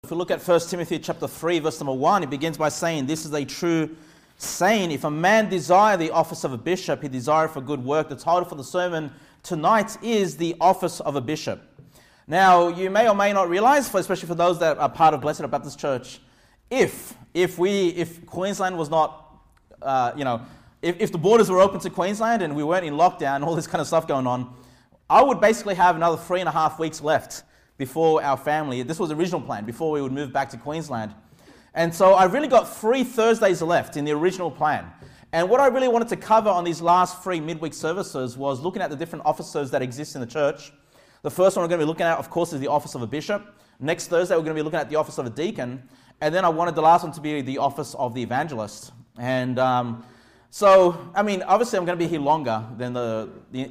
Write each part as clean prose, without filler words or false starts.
If we look at 1 Timothy chapter 3, verse number 1, it begins by saying, "This is a true saying, if a man desire the office of a bishop, he desire for good work." The title for the sermon tonight is The Office of a Bishop. Now, you may or may not realize, especially for those that are part of Blessed Hope Baptist Church, if Queensland was not, if the borders were open to Queensland and we weren't in lockdown and all this kind of stuff going on, I would basically have another 3.5 weeks left before our family. This was the original plan, before we would move back to Queensland. And so I really got 3 Thursdays left in the original plan. And what I really wanted to cover on these last 3 midweek services was looking at the different offices that exist in the church. The first one we're going to be looking at, of course, is the office of a bishop. Next Thursday, we're going to be looking at the office of a deacon. And then I wanted the last one to be the office of the evangelist. And obviously I'm going to be here longer than the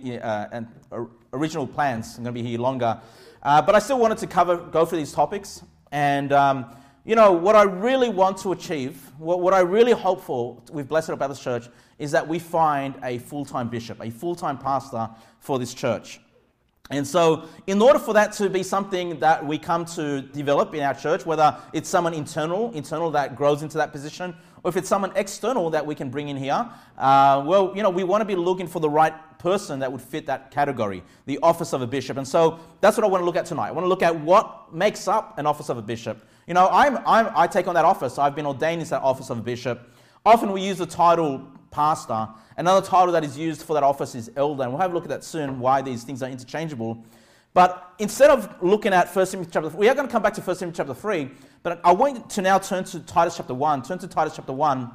original plans. I'm going to be here longer. But I still wanted to go through these topics. And, what I really want to achieve, what I really hope for with Blessed Hope Baptist Church is that we find a full-time bishop, a full-time pastor for this church. And so in order for that to be something that we come to develop in our church, whether it's someone internal that grows into that position, or if it's someone external that we can bring in here, we want to be looking for the right person that would fit that category, the office of a bishop. And so that's what I want to look at tonight. I want to look at what makes up an office of a bishop. I take on that office. I've been ordained into that office of a bishop. Often we use the title pastor. Another title that is used for that office is elder, and we'll have a look at that soon, why these things are interchangeable. But instead of looking at 1 Timothy chapter 3, we are going to come back to 1 Timothy chapter 3, but I want to now turn to Titus chapter 1. Turn to Titus chapter 1.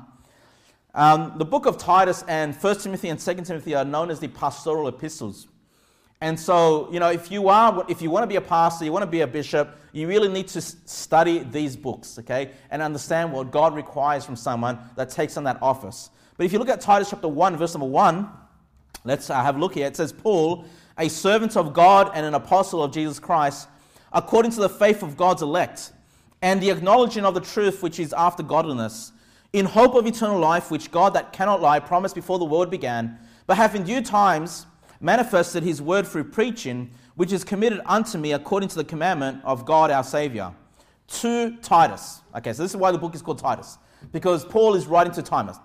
The book of Titus and 1 Timothy and 2 Timothy are known as the pastoral epistles. And so, if you want to be a pastor, you want to be a bishop, you really need to study these books, okay, and understand what God requires from someone that takes on that office. But if you look at Titus chapter 1, verse number 1, let's have a look here. It says, "Paul, a servant of God and an apostle of Jesus Christ, according to the faith of God's elect, and the acknowledging of the truth which is after godliness, in hope of eternal life, which God that cannot lie promised before the world began, but hath in due times manifested his word through preaching, which is committed unto me according to the commandment of God our Saviour." To Titus. Okay, so this is why the book is called Titus, because Paul is writing to Titus.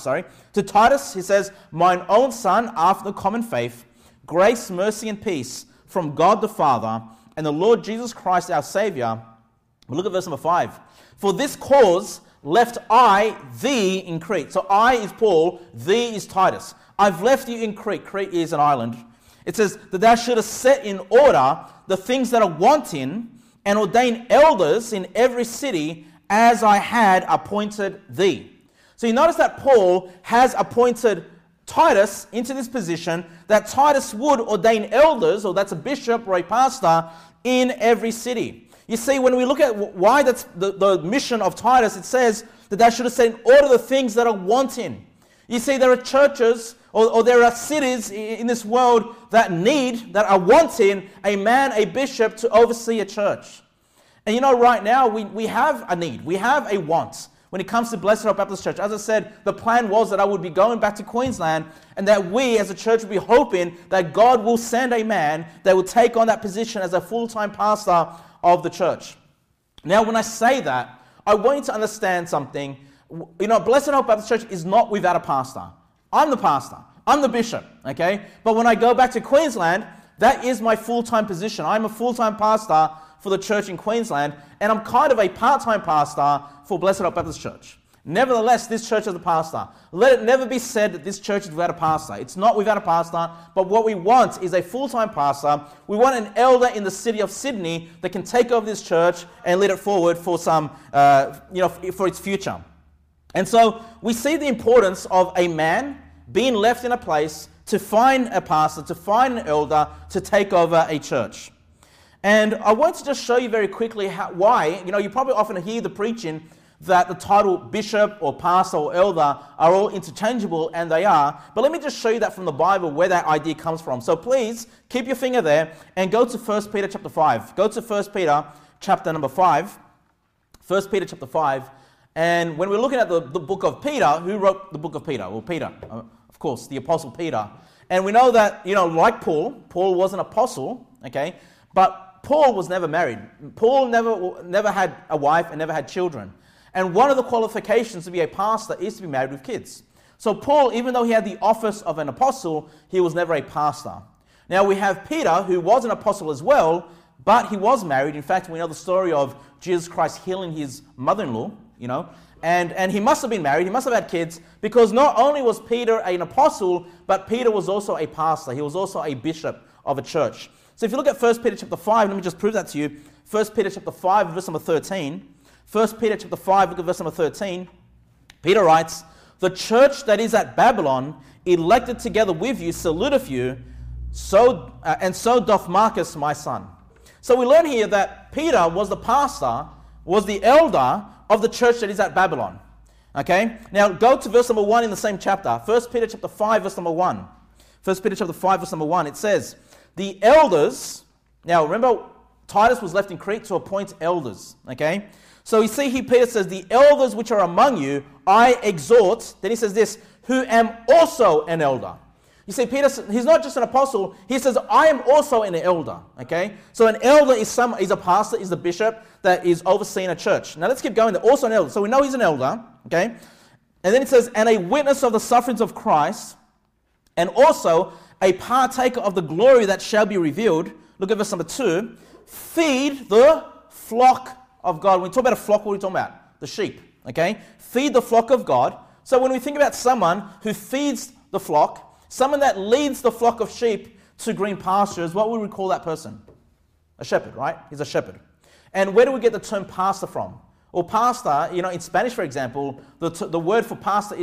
To Titus, he says, "Mine own son, after the common faith, grace, mercy, and peace from God the Father and the Lord Jesus Christ our Saviour." We'll look at verse number 5. "For this cause left I thee in Crete." So I is Paul, thee is Titus. "I've left you in Crete." Crete is an island. It says, "that thou shouldest set in order the things that are wanting, and ordain elders in every city, as I had appointed thee." So you notice that Paul has appointed Titus into this position, that Titus would ordain elders, or that's a bishop or a pastor, in every city. You see, when we look at why that's the mission of Titus, it says that thou shouldest set in order the things that are wanting. You see, there are churches or there are cities in this world that are wanting a man, a bishop, to oversee a church. And right now we have a need. We have a want when it comes to Blessed Hope Baptist Church. As I said, the plan was that I would be going back to Queensland, and that we as a church would be hoping that God will send a man that will take on that position as a full-time pastor of the church. Now, when I say that, I want you to understand something. Blessed Hope Baptist Church is not without a pastor. I'm the pastor. I'm the bishop, okay? But when I go back to Queensland, that is my full-time position. I'm a full-time pastor for the church in Queensland, and I'm kind of a part-time pastor for Blessed Hope Baptist Church. Nevertheless, this church has a pastor. Let it never be said that this church is without a pastor. It's not without a pastor, but what we want is a full-time pastor. We want an elder in the city of Sydney that can take over this church and lead it forward for for its future. And so we see the importance of a man being left in a place to find a pastor, to find an elder, to take over a church. And I want to just show you very quickly why. You probably often hear the preaching that the title bishop or pastor or elder are all interchangeable, and they are. But let me just show you that from the Bible, where that idea comes from. So please keep your finger there and go to 1 Peter chapter 5. Go to 1 Peter chapter number 5. 1 Peter chapter 5. And when we're looking at the book of Peter, who wrote the book of Peter? Well, Peter, of course, the apostle Peter. And we know that, like Paul was an apostle, okay? But Paul was never married. Paul never had a wife and never had children. And one of the qualifications to be a pastor is to be married with kids. So Paul, even though he had the office of an apostle, he was never a pastor. Now we have Peter, who was an apostle as well, but he was married. In fact, we know the story of Jesus Christ healing his mother-in-law, and he must have been married. He must have had kids, because not only was Peter an apostle, but Peter was also a pastor. He was also a bishop of a church. So if you look at 1 Peter chapter 5, let me just prove that to you. 1 Peter chapter 5, verse number 13. 1 Peter chapter 5, look at verse number 13. Peter writes, "The church that is at Babylon, elected together with you, saluteth you, and so doth Marcus, my son." So we learn here that Peter was the pastor, was the elder of the church that is at Babylon. Okay? Now go to verse number 1 in the same chapter. 1 Peter chapter 5, verse number 1. 1 Peter chapter 5, verse number 1. It says, "The elders," now remember, Titus was left in Crete to appoint elders. Okay? So you see here, Peter says, "The elders which are among you, I exhort," then he says this, "who am also an elder." You see, Peter, he's not just an apostle, he says, "I am also an elder." Okay? So an elder is a pastor, is a bishop that is overseeing a church. Now let's keep going. They're also an elder. So we know he's an elder. Okay? And then it says, "And a witness of the sufferings of Christ, and also a partaker of the glory that shall be revealed." Look at verse number 2. "Feed the flock of God." When we talk about a flock, what are we talking about? The sheep. Okay? Feed the flock of God. So when we think about someone who feeds the flock, someone that leads the flock of sheep to green pastures, what would we call that person? A shepherd, right? He's a shepherd. And where do we get the term pastor from? Well, pastor, in Spanish, for example, the word for pastor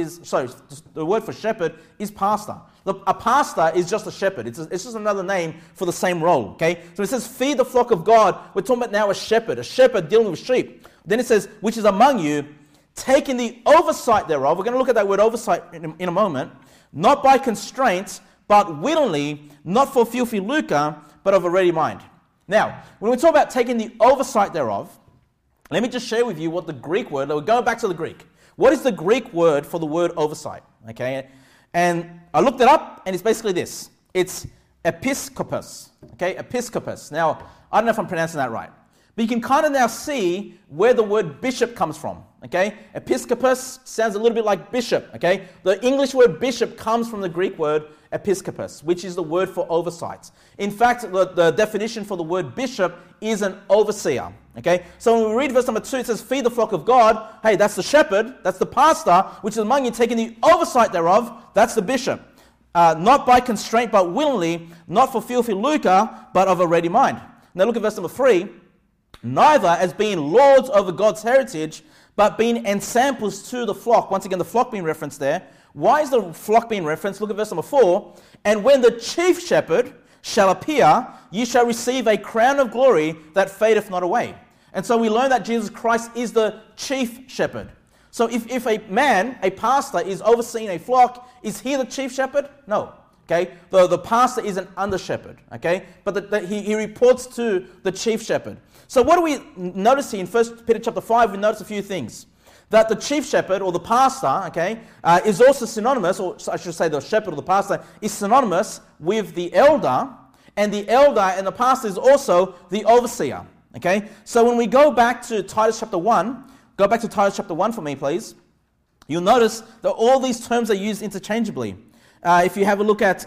the word for shepherd is pastor. A pastor is just a shepherd. It's just another name for the same role, okay? So it says, "Feed the flock of God." We're talking about now a shepherd dealing with sheep. Then it says, "which is among you, taking the oversight thereof." We're going to look at that word oversight in a moment. "Not by constraint, but willingly, not for filthy lucre, but of a ready mind." Now, when we talk about taking the oversight thereof, let me just share with you what the Greek word, we're going back to the Greek. What is the Greek word for the word oversight? Okay, and I looked it up, and it's basically this. It's episkopos. Okay, episkopos. Now, I don't know if I'm pronouncing that right, but you can kind of now see where the word bishop comes from. Okay, episkopos sounds a little bit like bishop. Okay, the English word bishop comes from the Greek word episkopos, which is the word for oversight. In fact, the definition for the word bishop is an overseer. Okay, so when we read verse number 2, it says, "Feed the flock of God." Hey, that's the shepherd, that's the pastor, which is among you, taking the oversight thereof. That's the bishop. "Not by constraint, but willingly, not for filthy lucre, but of a ready mind." Now look at verse number 3. "Neither as being lords over God's heritage, but being ensamples to the flock." Once again, the flock being referenced there. Why is the flock being referenced? Look at verse number 4. "And when the chief shepherd shall appear, ye shall receive a crown of glory that fadeth not away." And so we learn that Jesus Christ is the chief shepherd. So if a man, a pastor, is overseeing a flock, is he the chief shepherd? No. Okay, the pastor is an under shepherd. Okay, but he reports to the chief shepherd. So what do we notice here in 1 Peter chapter 5? We notice a few things. That the chief shepherd or the pastor, okay, is also synonymous, or I should say the shepherd or the pastor is synonymous with the elder, and the elder and the pastor is also the overseer. Okay, so when we go back to Titus chapter 1, go back to Titus chapter 1 for me, please. You'll notice that all these terms are used interchangeably. If you have a look at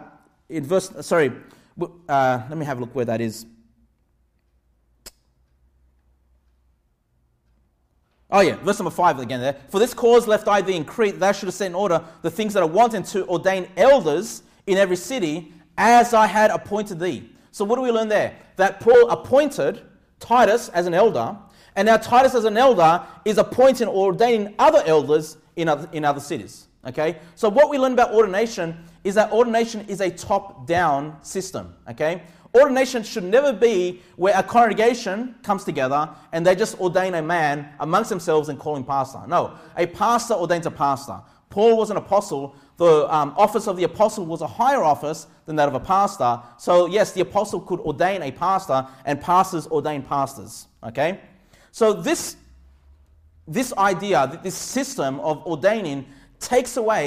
in verse, let me have a look where that is. Oh yeah, verse number 5 again there. "For this cause left I thee in Crete, thou shouldest set in order the things that are wanting, to ordain elders in every city, as I had appointed thee." So what do we learn there? That Paul appointed Titus as an elder, and now Titus as an elder is appointing or ordaining other elders in other cities. Okay? So what we learn about ordination is that ordination is a top-down system. Okay? Ordination should never be where a congregation comes together and they just ordain a man amongst themselves and call him pastor. No, a pastor ordains a pastor. Paul was an apostle. The office of the apostle was a higher office than that of a pastor. So yes, the apostle could ordain a pastor, and pastors ordain pastors. Okay? So this idea, this system of ordaining takes away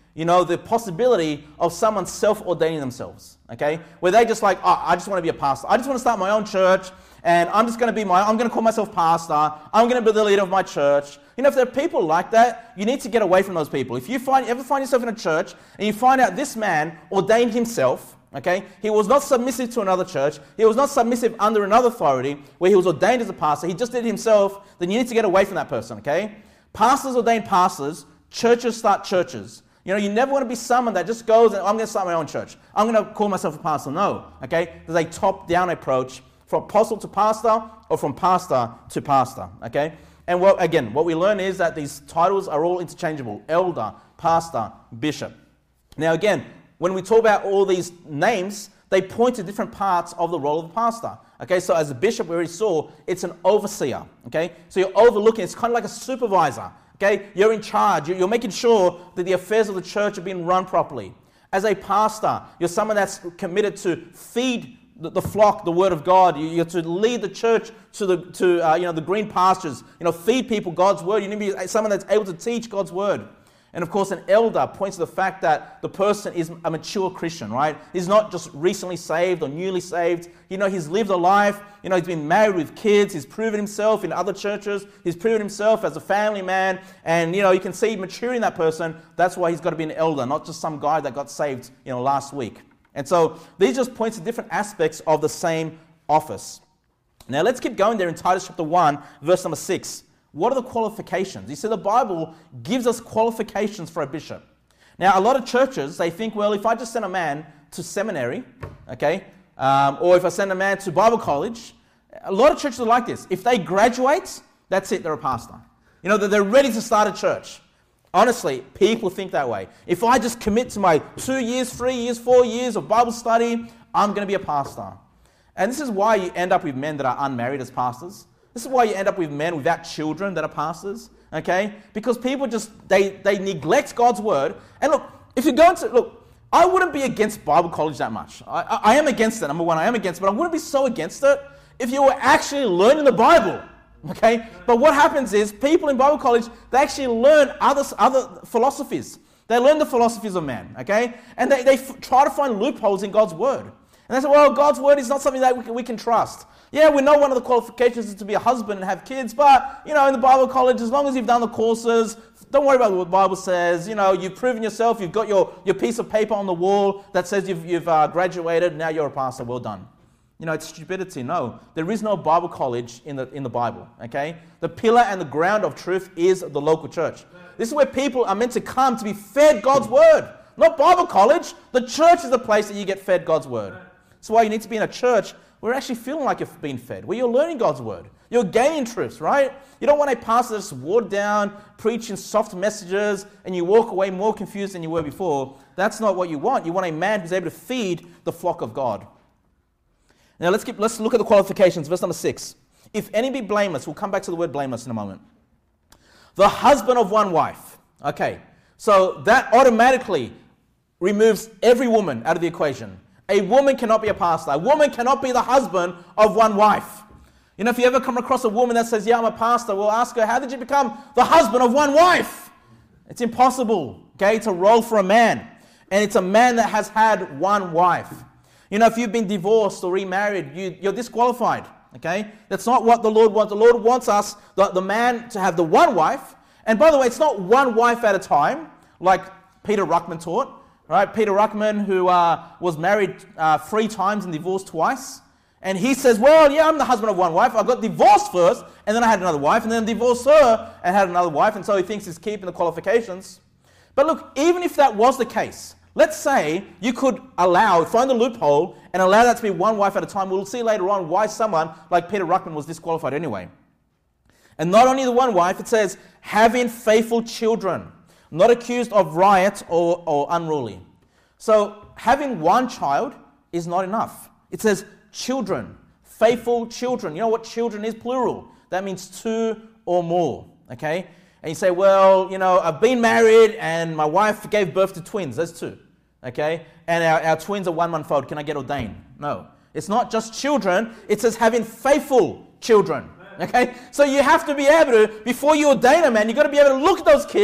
the possibility of someone self-ordaining themselves, okay? Where they just like, I just want to be a pastor. I just want to start my own church, and I'm going to call myself pastor. I'm going to be the leader of my church. If there are people like that, you need to get away from those people. If you ever find yourself in a church and you find out this man ordained himself, okay, he was not submissive to another church, he was not submissive under another authority where he was ordained as a pastor, he just did it himself, then you need to get away from that person, okay? Pastors ordain pastors, churches start churches. You never want to be someone that just goes and I'm going to start my own church. I'm going to call myself a pastor. No, okay? There's a top-down approach from apostle to pastor or from pastor to pastor, okay? And what we learn is that these titles are all interchangeable. Elder, pastor, bishop. Now again, when we talk about all these names, they point to different parts of the role of the pastor. Okay, so as a bishop, we already saw, it's an overseer. Okay, so you're overlooking, it's kind of like a supervisor. Okay, you're in charge. You're making sure that the affairs of the church are being run properly. As a pastor, you're someone that's committed to feed the flock, the word of God. You're to lead the church to the green pastures. Feed people God's word. You need to be someone that's able to teach God's word. And of course, an elder points to the fact that the person is a mature Christian, right? He's not just recently saved or newly saved. He's lived a life. He's been married with kids. He's proven himself in other churches. He's proven himself as a family man. And, you can see maturity in that person. That's why he's got to be an elder, not just some guy that got saved, last week. And so these just point to different aspects of the same office. Now, let's keep going there in Titus chapter 1, verse number 6. What are the qualifications? You see, the Bible gives us qualifications for a bishop. Now, a lot of churches, they think, well, if I just send a man to seminary, okay, or if I send a man to Bible college, a lot of churches are like this. If they graduate, that's it, they're a pastor. They're ready to start a church. Honestly, people think that way. If I just commit to my 2 years, 3 years, 4 years of Bible study, I'm going to be a pastor. And this is why you end up with men that are unmarried as pastors. This is why you end up with men without children that are pastors, okay? Because people they neglect God's word. And look, if you're going to, I wouldn't be against Bible college that much. I am against it, number one, I am against it, but I wouldn't be so against it if you were actually learning the Bible, okay? But what happens is, people in Bible college, they actually learn other philosophies. They learn the philosophies of man, okay? And they try to find loopholes in God's word. And they say, well, God's word is not something that we can trust. Yeah, we know one of the qualifications is to be a husband and have kids, but, in the Bible college, as long as you've done the courses, don't worry about what the Bible says. You've proven yourself, you've got your piece of paper on the wall that says you've graduated, now you're a pastor, well done. It's stupidity. No, there is no Bible college in the Bible, okay? The pillar and the ground of truth is the local church. This is where people are meant to come to be fed God's word, not Bible college. The church is the place that you get fed God's word. That's why you need to be in a church where you're actually feeling like you're being fed, where you're learning God's word. You're gaining truths, right? You don't want a pastor that's watered down, preaching soft messages, and you walk away more confused than you were before. That's not what you want. You want a man who's able to feed the flock of God. Now let's look at the qualifications. Verse number 6. If any be blameless, we'll come back to the word blameless in a moment. The husband of one wife. Okay, so that automatically removes every woman out of the equation. A woman cannot be a pastor. A woman cannot be the husband of one wife. If you ever come across a woman that says, yeah, I'm a pastor, we'll ask her, how did you become the husband of one wife? It's impossible, okay? It's a role for a man. And it's a man that has had one wife. If you've been divorced or remarried, you're disqualified, okay? That's not what the Lord wants. The Lord wants us, the man, to have the one wife. And by the way, it's not one wife at a time, like Peter Ruckman taught. Right, Peter Ruckman, who was married 3 times and divorced twice. And he says, well, yeah, I'm the husband of one wife. I got divorced first, and then I had another wife, and then divorced her and had another wife. And so he thinks he's keeping the qualifications. But look, even if that was the case, let's say you could find the loophole and allow that to be one wife at a time. We'll see later on why someone like Peter Ruckman was disqualified anyway. And not only the one wife, it says, having faithful children, not accused of riot or unruly. So having one child is not enough. It says children, faithful children. You know what children is? Plural. That means 2 or more. Okay? And you say, well, I've been married and my wife gave birth to twins. That's 2. Okay? And our twins are 1 month old. Can I get ordained? No. It's not just children. It says having faithful children. Okay? So you have to be able to, before you ordain a man, you've got to be able to look at those kids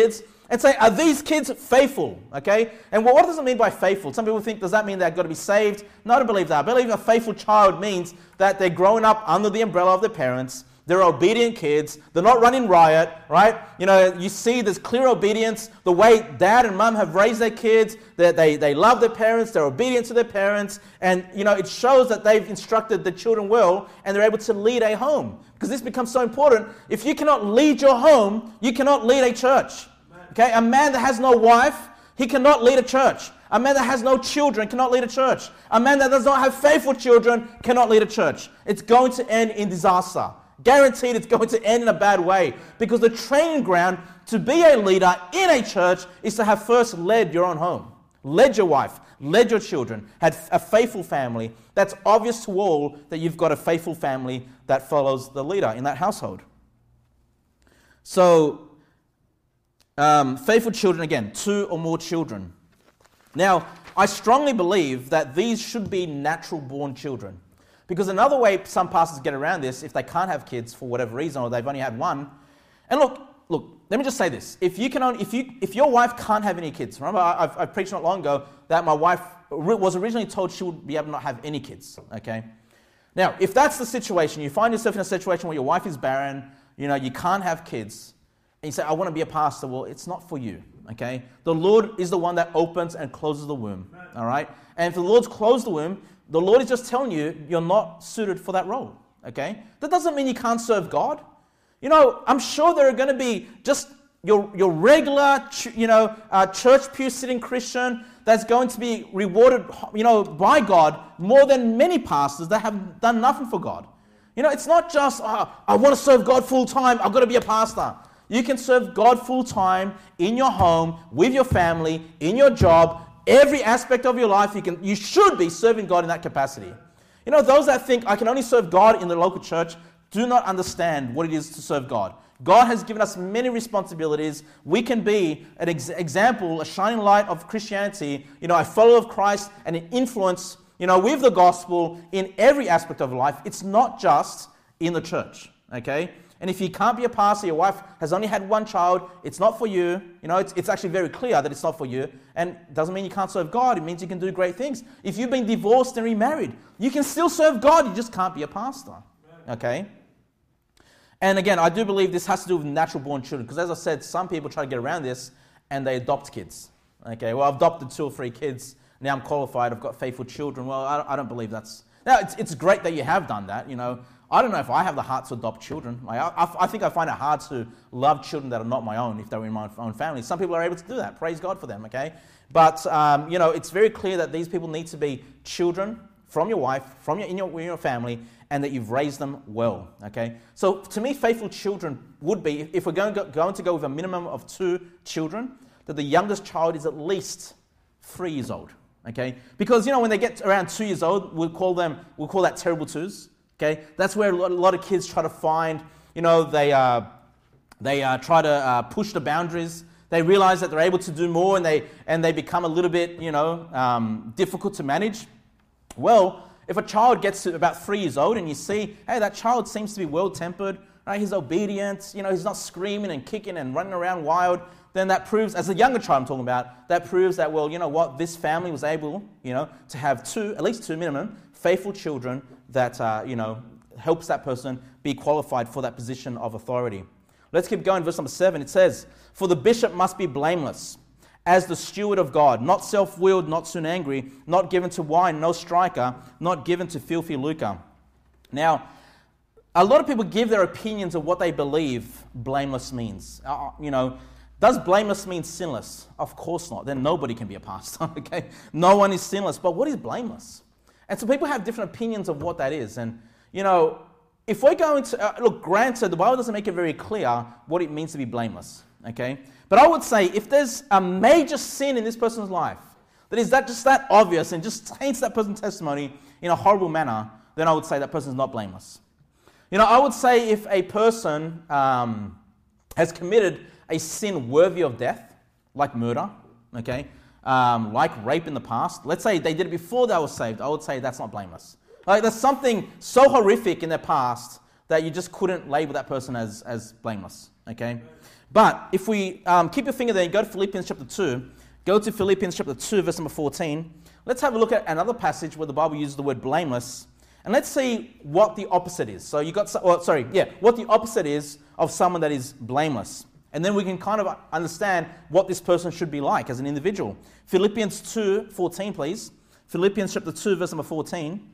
and say, are these kids faithful? Okay? And what does it mean by faithful? Some people think, does that mean they've got to be saved? No, I don't believe that. I believe a faithful child means that they're growing up under the umbrella of their parents. They're obedient kids. They're not running riot, right? You know, you see there's clear obedience. The way dad and mum have raised their kids, they love their parents, they're obedient to their parents, and, you know, it shows that they've instructed the children well, and they're able to lead a home. Because this becomes so important. If you cannot lead your home, you cannot lead a church. Okay? A man that has no wife, he cannot lead a church. A man that has no children cannot lead a church. A man that does not have faithful children cannot lead a church. It's going to end in disaster. Guaranteed it's going to end in a bad way, because the training ground to be a leader in a church is to have first led your own home, led your wife, led your children, had a faithful family. That's obvious to all that you've got a faithful family that follows the leader in that household. So, faithful children, again, 2 or more children. Now, I strongly believe that these should be natural born children. Because another way some pastors get around this, if they can't have kids for whatever reason, or they've only had one, and look, let me just say this: if your wife can't have any kids, remember I preached not long ago that my wife was originally told she would be able to not have any kids. Okay, now if that's the situation, you find yourself in a situation where your wife is barren, you know, you can't have kids, and you say, I want to be a pastor. Well, it's not for you. Okay, the Lord is the one that opens and closes the womb. All right, and if the Lord's closed the womb, the Lord is just telling you you're not suited for that role, okay? That doesn't mean you can't serve God. You know, I'm sure there are going to be just your regular, church pew sitting Christian that's going to be rewarded, by God more than many pastors that have done nothing for God. You know, it's not just, I want to serve God full time, I've got to be a pastor. You can serve God full time in your home, with your family, in your job. Every aspect of your life, you should be serving God in that capacity. You know, those that think I can only serve God in the local church do not understand what it is to serve God. God has given us many responsibilities. We can be an example, a shining light of Christianity, a follower of Christ, and an influence, with the gospel in every aspect of life. It's not just in the church, okay? And if you can't be a pastor, your wife has only had one child, it's not for you. It's actually very clear that it's not for you. And it doesn't mean you can't serve God. It means you can do great things. If you've been divorced and remarried, you can still serve God. You just can't be a pastor. Okay? And again, I do believe this has to do with natural born children. Because as I said, some people try to get around this and they adopt kids. Okay, well, I've adopted 2 or 3 kids. Now I'm qualified. I've got faithful children. Well, I don't believe that's... Now, it's great that you have done that, I don't know if I have the heart to adopt children. I think I find it hard to love children that are not my own if they're in my own family. Some people are able to do that. Praise God for them, okay? But, it's very clear that these people need to be children from your wife, in your family, and that you've raised them well, okay? So, to me, faithful children would be, if we're going to go with a minimum of 2 children, that the youngest child is at least 3 years old, okay? Because, when they get around 2 years old, we'll call that terrible twos. Okay, that's where a lot of kids try to find, they try to push the boundaries. They realize that they're able to do more, and they become a little bit, difficult to manage. Well, if a child gets to about 3 years old and you see, hey, that child seems to be well-tempered, right? He's obedient, he's not screaming and kicking and running around wild, then that proves, as a younger child I'm talking about, that proves that, well, what, this family was able, to have at least 2 minimum, faithful children that, helps that person be qualified for that position of authority. Let's keep going. Verse number 7, it says, "For the bishop must be blameless, as the steward of God, not self-willed, not soon angry, not given to wine, no striker, not given to filthy lucre." Now, a lot of people give their opinions of what they believe blameless means. Does blameless mean sinless? Of course not. Then nobody can be a pastor, okay? No one is sinless. But what is blameless? And so people have different opinions of what that is. And, if we're going to... look, granted, the Bible doesn't make it very clear what it means to be blameless, okay? But I would say if there's a major sin in this person's life that is just that obvious and just taints that person's testimony in a horrible manner, then I would say that person's not blameless. I would say if a person has committed a sin worthy of death, like murder, okay, like rape in the past. Let's say they did it before they were saved. I would say that's not blameless. Like there's something so horrific in their past that you just couldn't label that person as blameless, okay? But if we keep your finger there and go to Philippians chapter 2, go to Philippians chapter 2, verse number 14. Let's have a look at another passage where the Bible uses the word blameless. And let's see what the opposite is. So what the opposite is of someone that is blameless. And then we can kind of understand what this person should be like as an individual. Philippians 2:14, please. Philippians chapter 2, verse number 14.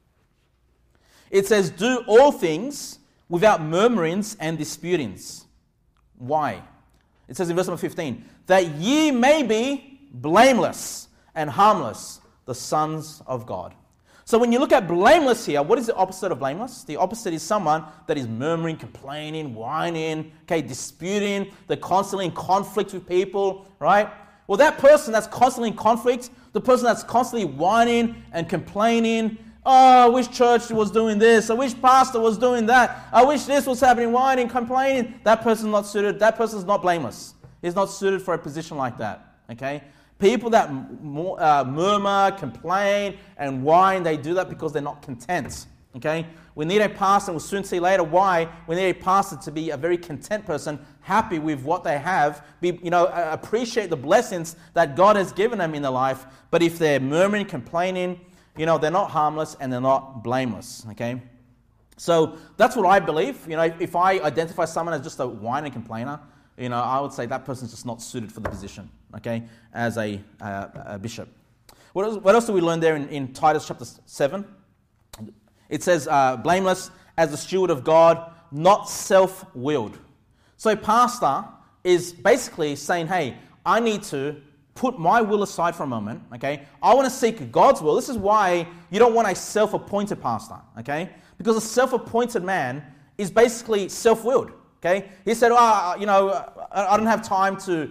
It says, do all things without murmurings and disputings. Why? It says in verse number 15, that ye may be blameless and harmless, the sons of God. So when you look at blameless here, what is the opposite of blameless? The opposite is someone that is murmuring, complaining, whining, disputing. They're constantly in conflict with people, right? Well, that person that's constantly in conflict, the person that's constantly whining and complaining, oh, I wish church was doing this, I wish pastor was doing that, I wish this was happening, whining, complaining, that person's not suited, that person's not blameless. He's not suited for a position like that, okay? People that murmur, complain, and whine, they do that because they're not content. Okay? We need a pastor, and we'll soon see later why. We need a pastor to be a very content person, happy with what they have, appreciate the blessings that God has given them in their life. But if they're murmuring, complaining, they're not harmless and they're not blameless. Okay? So that's what I believe. If I identify someone as just a whining complainer, I would say that person's just not suited for the position, okay, as a bishop. What else do we learn there in Titus chapter 7? It says, blameless as the steward of God, not self-willed. So a pastor is basically saying, hey, I need to put my will aside for a moment, okay? I want to seek God's will. This is why you don't want a self-appointed pastor, okay? Because a self-appointed man is basically self-willed. Okay, he said, I don't have time to,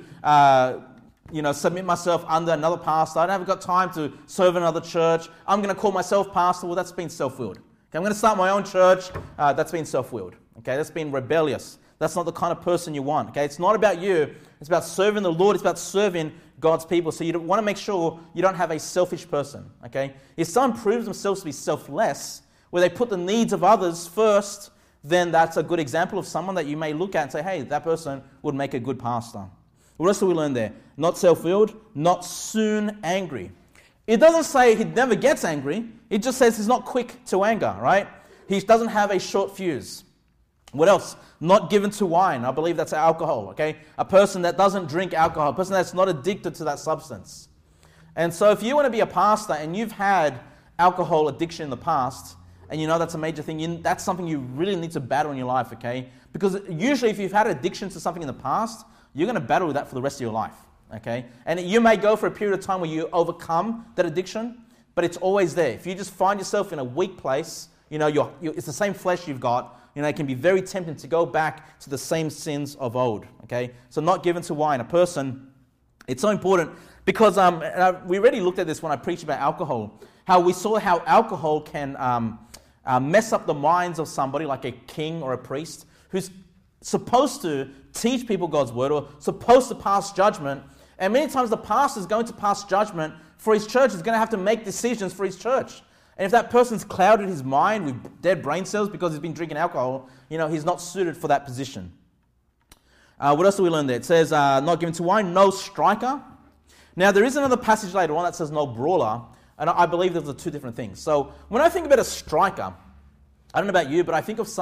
submit myself under another pastor. I haven't got time to serve another church. I'm going to call myself pastor. Well, that's been self-willed. Okay, I'm going to start my own church. That's been self-willed. Okay, that's been rebellious. That's not the kind of person you want. Okay, it's not about you. It's about serving the Lord. It's about serving God's people. So you want to make sure you don't have a selfish person. Okay, if someone proves themselves to be selfless, where they put the needs of others first, then that's a good example of someone that you may look at and say, hey, that person would make a good pastor. What else do we learn there? Not self-willed, not soon angry. It doesn't say he never gets angry. It just says he's not quick to anger, right? He doesn't have a short fuse. What else? Not given to wine. I believe that's alcohol, okay? A person that doesn't drink alcohol, a person that's not addicted to that substance. And so if you want to be a pastor and you've had alcohol addiction in the past, and that's a major thing, that's something you really need to battle in your life, okay? Because usually if you've had addiction to something in the past, you're going to battle with that for the rest of your life, okay? And you may go for a period of time where you overcome that addiction, but it's always there. If you just find yourself in a weak place, it's the same flesh you've got, it can be very tempting to go back to the same sins of old, okay? So not given to wine. A person, it's so important because we already looked at this when I preached about alcohol, how we saw how alcohol can mess up the minds of somebody like a king or a priest who's supposed to teach people God's word or supposed to pass judgment. And many times the pastor is going to pass judgment for his church. He's going to have to make decisions for his church. And if that person's clouded his mind with dead brain cells because he's been drinking alcohol, he's not suited for that position. What else do we learn there? It says, not given to wine, no striker. Now, there is another passage later on that says no brawler. And I believe those are two different things. So when I think about a striker, I don't know about you, but I think of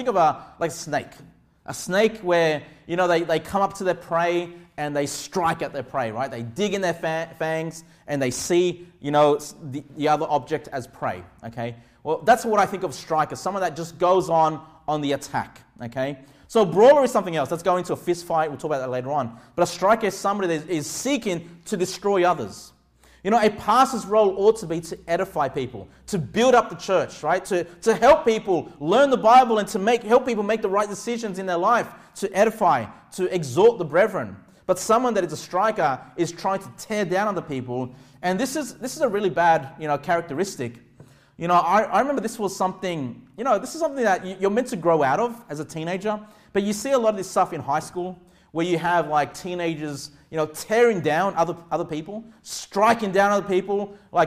a snake. A snake where, they come up to their prey and they strike at their prey, right? They dig in their fangs and they see, the other object as prey, okay? Well, that's what I think of striker, someone that just goes on the attack, okay? So brawler is something else. Let's go into a fist fight. We'll talk about that later on. But a striker is somebody that is seeking to destroy others. A pastor's role ought to be to edify people, to build up the church, right? To help people learn the Bible and to help people make the right decisions in their life, to edify, to exhort the brethren. But someone that is a striker is trying to tear down other people. And this is a really bad, characteristic. I remember this was something, this is something that you're meant to grow out of as a teenager. But you see a lot of this stuff in high school where you have like teenagers, tearing down other people, striking down other people, like,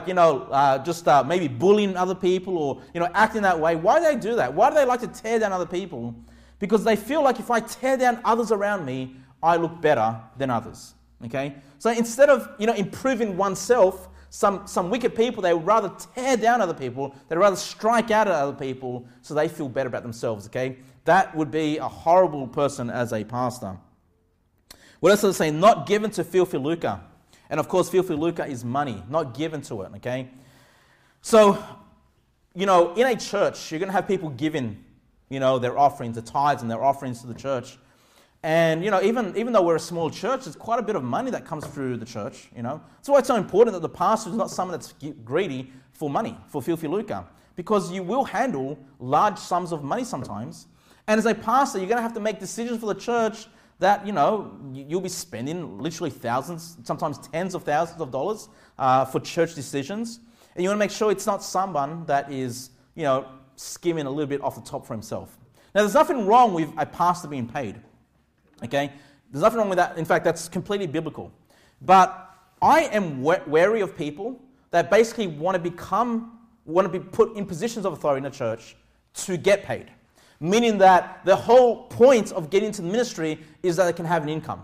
maybe bullying other people or, acting that way. Why do they do that? Why do they like to tear down other people? Because they feel like if I tear down others around me, I look better than others, okay? So instead of, improving oneself, some wicked people, they would rather tear down other people. They'd rather strike out at other people so they feel better about themselves, okay? That would be a horrible person as a pastor. What else does it say? Not given to filthy lucre. And of course, filthy lucre is money, not given to it, okay? So, in a church, you're going to have people giving, their offerings, the tithes and their offerings to the church. And, even though we're a small church, there's quite a bit of money that comes through the church, That's why it's so important that the pastor is not someone that's greedy for money, for filthy lucre. Because you will handle large sums of money sometimes. And as a pastor, you're going to have to make decisions for the church that, you'll be spending literally thousands, sometimes tens of thousands of dollars for church decisions. And you want to make sure it's not someone that is, skimming a little bit off the top for himself. Now, there's nothing wrong with a pastor being paid. Okay? There's nothing wrong with that. In fact, that's completely biblical. But I am wary of people that basically want to be put in positions of authority in the church to get paid. Meaning that the whole point of getting into the ministry is that they can have an income.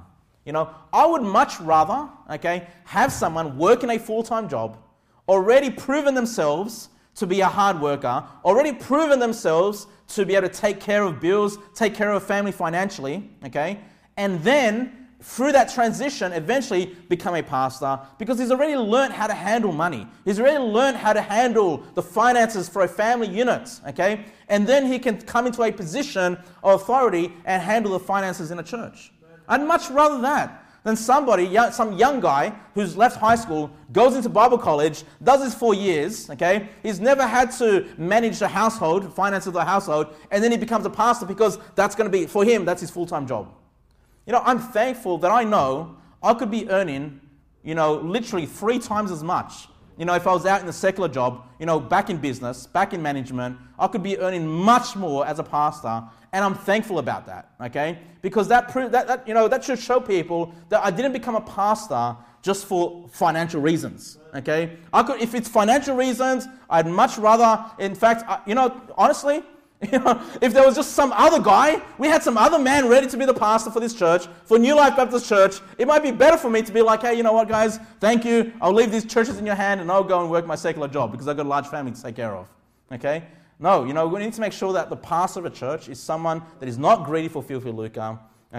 I would much rather, have someone working a full-time job, already proven themselves to be a hard worker, already proven themselves to be able to take care of bills, take care of a family financially, and then through that transition, eventually become a pastor because he's already learned how to handle money. He's already learned how to handle the finances for a family unit, And then he can come into a position of authority and handle the finances in a church. I'd much rather that than some young guy who's left high school, goes into Bible college, does this 4 years, He's never had to manage the household, finances of the household, and then he becomes a pastor because that's going to be, for him, that's his full-time job. I'm thankful that I know I could be earning, literally 3 times as much. If I was out in a secular job, back in business, back in management, I could be earning much more as a pastor, and I'm thankful about that, Because that should show people that I didn't become a pastor just for financial reasons, if it's financial reasons, I'd much rather, in fact, honestly, if there was just some other guy, we had some other man ready to be the pastor for this church, for New Life Baptist Church, it might be better for me to be like, hey, you know what, guys, thank you. I'll leave these churches in your hand and I'll go and work my secular job because I've got a large family to take care of. No, we need to make sure that the pastor of a church is someone that is not greedy for filthy lucre.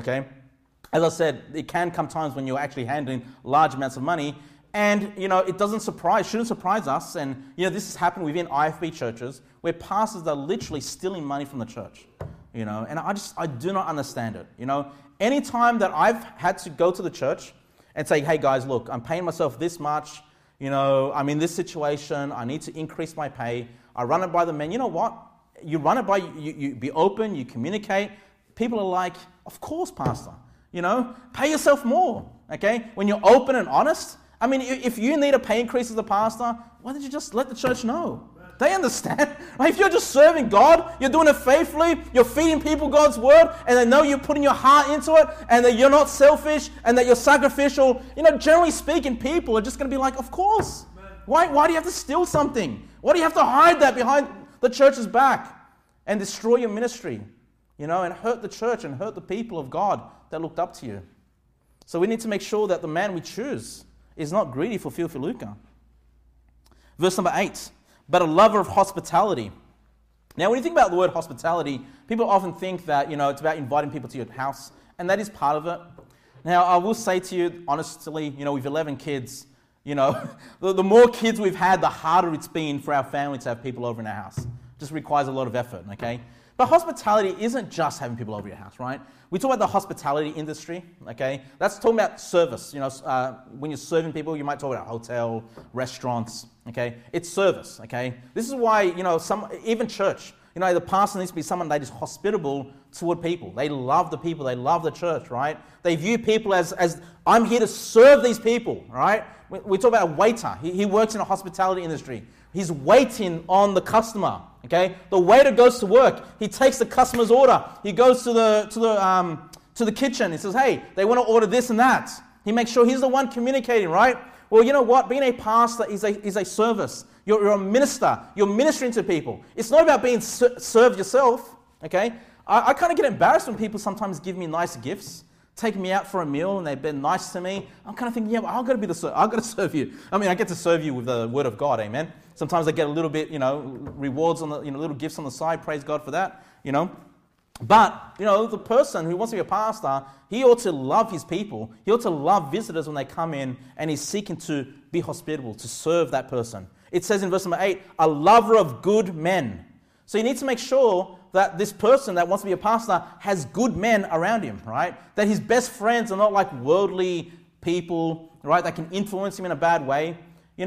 As I said, it can come times when you're actually handling large amounts of money. And, it shouldn't surprise us. And, this has happened within IFB churches where pastors are literally stealing money from the church, and I do not understand it. Anytime that I've had to go to the church and say, hey guys, look, I'm paying myself this much, I'm in this situation, I need to increase my pay. I run it by the men. You know what? You run it by, you be open, you communicate. People are like, of course, pastor, pay yourself more, When you're open and honest. If you need a pay increase as a pastor, why don't you just let the church know? They understand. If you're just serving God, you're doing it faithfully, you're feeding people God's word, and they know you're putting your heart into it, and that you're not selfish, and that you're sacrificial, generally speaking, people are just going to be like, of course. Why do you have to steal something? Why do you have to hide that behind the church's back and destroy your ministry, and hurt the church and hurt the people of God that looked up to you? So we need to make sure that the man we choose is not greedy for filthy lucre. Verse number 8, but a lover of hospitality. Now, when you think about the word hospitality, people often think that, it's about inviting people to your house, and that is part of it. Now, I will say to you, honestly, with 11 kids, the more kids we've had, the harder it's been for our family to have people over in our house. It just requires a lot of effort, But hospitality isn't just having people over your house, right? We talk about the hospitality industry, That's talking about service. When you're serving people, you might talk about hotel, restaurants, It's service, This is why, even church, the pastor needs to be someone that is hospitable toward people. They love the people. They love the church, right? They view people as I'm here to serve these people, right? We talk about a waiter. He works in a hospitality industry. He's waiting on the customer. The waiter goes to work. He takes the customer's order. He goes to to the kitchen. He says, hey, they want to order this and that. He makes sure he's the one communicating, right? Well, you know what? Being a pastor is a service. You're a minister. You're ministering to people. It's not about being served yourself, okay? I kind of get embarrassed when people sometimes give me nice gifts, take me out for a meal, and they've been nice to me. I'm kind of thinking, yeah, well, I've got to serve you. I mean, I get to serve you with the word of God, amen? Sometimes I get a little bit, rewards on the, little gifts on the side. Praise God for that, But, the person who wants to be a pastor, he ought to love his people. He ought to love visitors when they come in, and he's seeking to be hospitable, to serve that person. It says in verse number 8, a lover of good men. So you need to make sure that this person that wants to be a pastor has good men around him, right? That his best friends are not like worldly people, right, that can influence him in a bad way.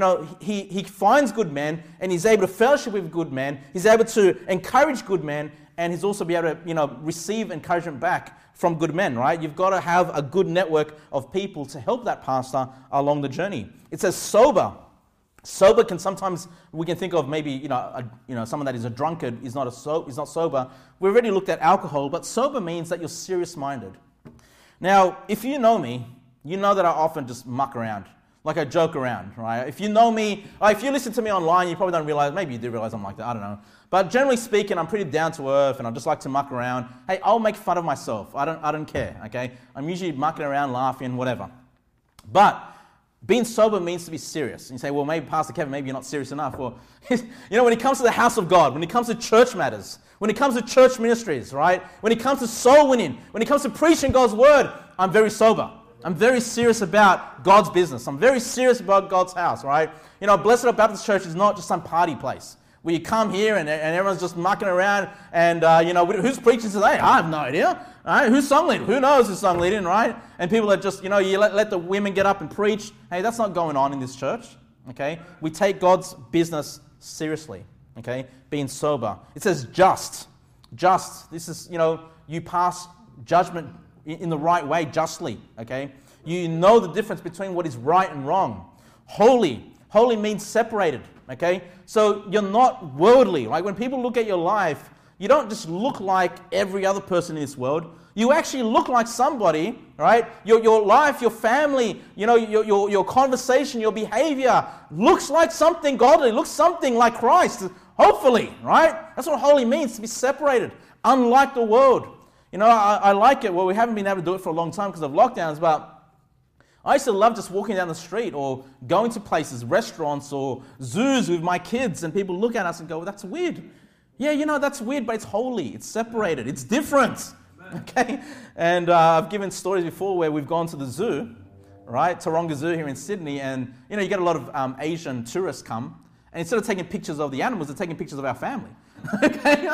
He finds good men, and he's able to fellowship with good men. He's able to encourage good men, and he's also be able to, receive encouragement back from good men, right? You've got to have a good network of people to help that pastor along the journey. It says sober. Sober can sometimes, we can think of maybe, someone that is a drunkard is not sober. We've already looked at alcohol, but sober means that you're serious-minded. Now, if you know me, you know that I often just muck around. Like I joke around, right? If you know me, if you listen to me online, you probably don't realize, maybe you do realize I'm like that, I don't know. But generally speaking, I'm pretty down to earth, and I just like to muck around. Hey, I'll make fun of myself. I don't care, okay? I'm usually mucking around, laughing, whatever. But being sober means to be serious. And you say, well, maybe Pastor Kevin, maybe you're not serious enough. Well, when it comes to the house of God, when it comes to church matters, when it comes to church ministries, right? When it comes to soul winning, when it comes to preaching God's word, I'm very sober. I'm very serious about God's business. I'm very serious about God's house, right? Blessed Hope Baptist Church is not just some party place where you come here and everyone's just mucking around and, who's preaching today? I have no idea. Right? Who's song leading? Who knows who's song leading, right? And people are just, you let the women get up and preach. Hey, that's not going on in this church, okay? We take God's business seriously, okay? Being sober. It says just. Just. This is, you pass judgment in the right way, justly, okay? You know the difference between what is right and wrong. Holy. Holy means separated, okay? So you're not worldly, right? When people look at your life, you don't just look like every other person in this world. You actually look like somebody, right? Your life, your family, your conversation, your behavior looks like something godly, looks something like Christ, hopefully, right? That's what holy means, to be separated, unlike the world. I like it. Well, we haven't been able to do it for a long time because of lockdowns, but I used to love just walking down the street or going to places, restaurants or zoos with my kids, and people look at us and go, well, that's weird. Yeah, that's weird, but it's holy. It's separated. It's different. Okay? And I've given stories before where we've gone to the zoo, right? Taronga Zoo here in Sydney, and, you get a lot of Asian tourists come, and instead of taking pictures of the animals, they're taking pictures of our family. Okay?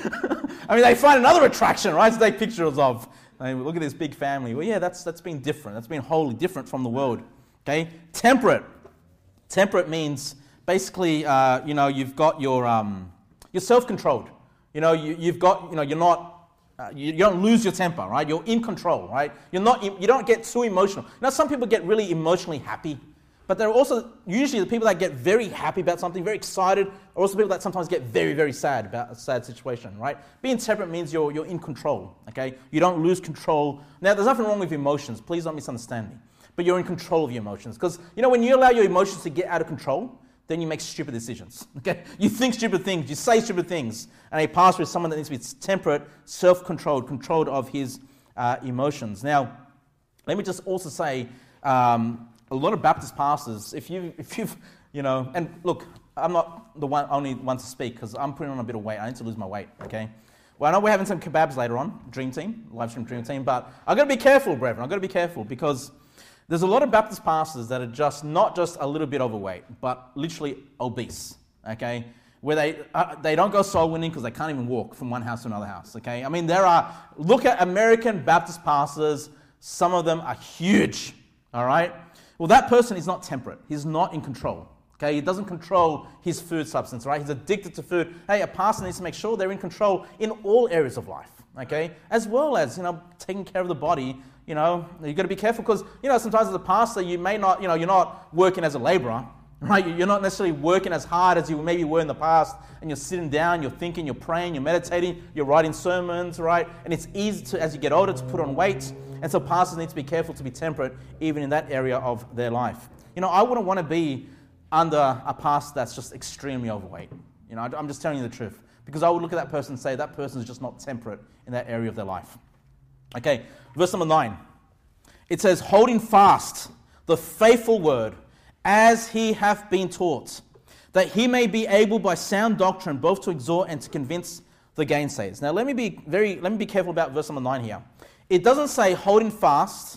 I mean, they find another attraction, right, to take pictures of. Look at this big family. Well, yeah, that's been different. That's been wholly different from the world. Okay? Temperate. Temperate means basically, you've got you're self-controlled. You've got, you're not, you don't lose your temper, right? You're in control, right? You don't get too emotional. Some people get really emotionally happy, but there are also usually the people that get very happy about something, very excited, are also people that sometimes get very, very sad about a sad situation, right? Being temperate means you're in control, okay? You don't lose control. Now, there's nothing wrong with emotions. Please don't misunderstand me. But you're in control of your emotions. Because, when you allow your emotions to get out of control, then you make stupid decisions, okay? You think stupid things, you say stupid things. And a pastor is someone that needs to be temperate, self-controlled, controlled of his emotions. Now, let me just also say, a lot of Baptist pastors, if you've, and look, I'm not the only one to speak because I'm putting on a bit of weight. I need to lose my weight, okay? Well, I know we're having some kebabs later on, Dream Team, live stream Dream Team, but I've got to be careful, brethren. I've got to be careful because there's a lot of Baptist pastors that are just not just a little bit overweight, but literally obese, okay? Where they don't go soul winning because they can't even walk from one house to another house, okay? I mean, look at American Baptist pastors. Some of them are huge, all right? Well, that person is not temperate. He's not in control. Okay, he doesn't control his food substance, right? He's addicted to food. Hey, a pastor needs to make sure they're in control in all areas of life, okay? As well as, taking care of the body. You've got to be careful because, sometimes as a pastor, you may not, you're not working as a laborer. right? You're not necessarily working as hard as you maybe were in the past, and you're sitting down, you're thinking, you're praying, you're meditating, you're writing sermons, right? And it's easy to, as you get older, to put on weight. And so pastors need to be careful to be temperate even in that area of their life. I wouldn't want to be under a pastor that's just extremely overweight. I'm just telling you the truth. Because I would look at that person and say, that person is just not temperate in that area of their life. Okay, verse number 9. It says, holding fast the faithful word as he hath been taught, that he may be able by sound doctrine both to exhort and to convince the gainsayers. Now let me be careful about verse number 9 here. It doesn't say holding fast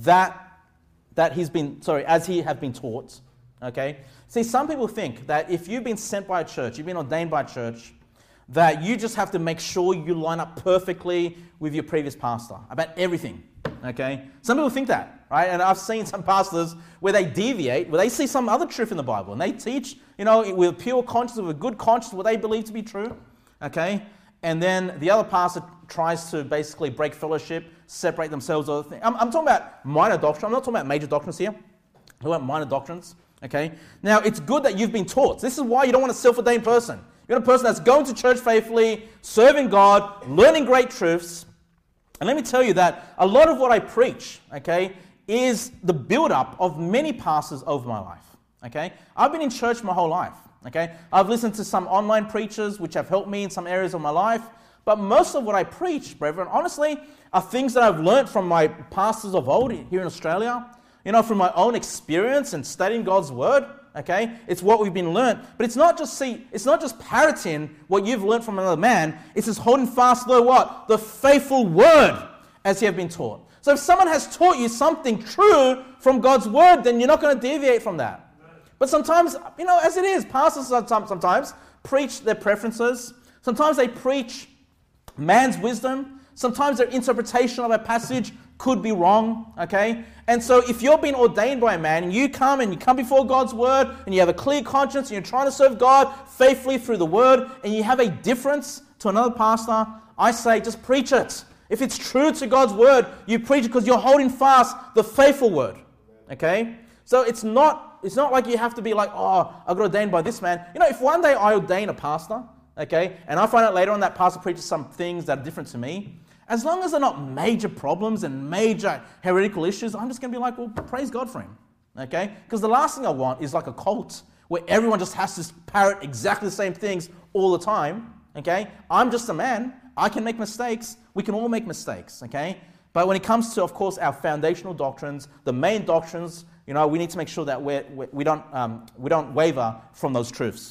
as he hath been taught. Okay? See, some people think that if you've been sent by a church, you've been ordained by a church, that you just have to make sure you line up perfectly with your previous pastor about everything, okay? Some people think that, right? And I've seen some pastors where they deviate, where they see some other truth in the Bible, and they teach, with a pure conscience, with a good conscience, what they believe to be true, okay? And then the other pastor tries to basically break fellowship, separate themselves. I'm talking about minor doctrine. I'm not talking about major doctrines here. I'm talking about minor doctrines, okay? Now, it's good that you've been taught. This is why you don't want a self-ordained person. You're a person that's going to church faithfully, serving God, learning great truths. And let me tell you that a lot of what I preach, okay, is the build-up of many pastors over my life, okay? I've been in church my whole life, okay? I've listened to some online preachers which have helped me in some areas of my life, but most of what I preach, brethren, honestly, are things that I've learned from my pastors of old here in Australia, from my own experience and studying God's Word. Okay, it's what we've been learned, but it's not just parroting what you've learned from another man. It's just holding fast the faithful word as you have been taught. So if someone has taught you something true from God's word, then you're not going to deviate from that. But sometimes, as it is, pastors sometimes preach their preferences. Sometimes they preach man's wisdom. Sometimes their interpretation of a passage could be wrong, okay? And so if you're being ordained by a man and you come before God's word and you have a clear conscience and you're trying to serve God faithfully through the word and you have a difference to another pastor, I say just preach it. If it's true to God's word, you preach it because you're holding fast the faithful word, okay? So it's not like you have to be like, I got ordained by this man. If one day I ordain a pastor, okay, and I find out later on that pastor preaches some things that are different to me, as long as they're not major problems and major heretical issues, I'm just going to be like, well, praise God for him, okay? Because the last thing I want is like a cult where everyone just has to parrot exactly the same things all the time, okay? I'm just a man. I can make mistakes. We can all make mistakes, okay? But when it comes to, of course, our foundational doctrines, the main doctrines, we need to make sure that we don't waver from those truths.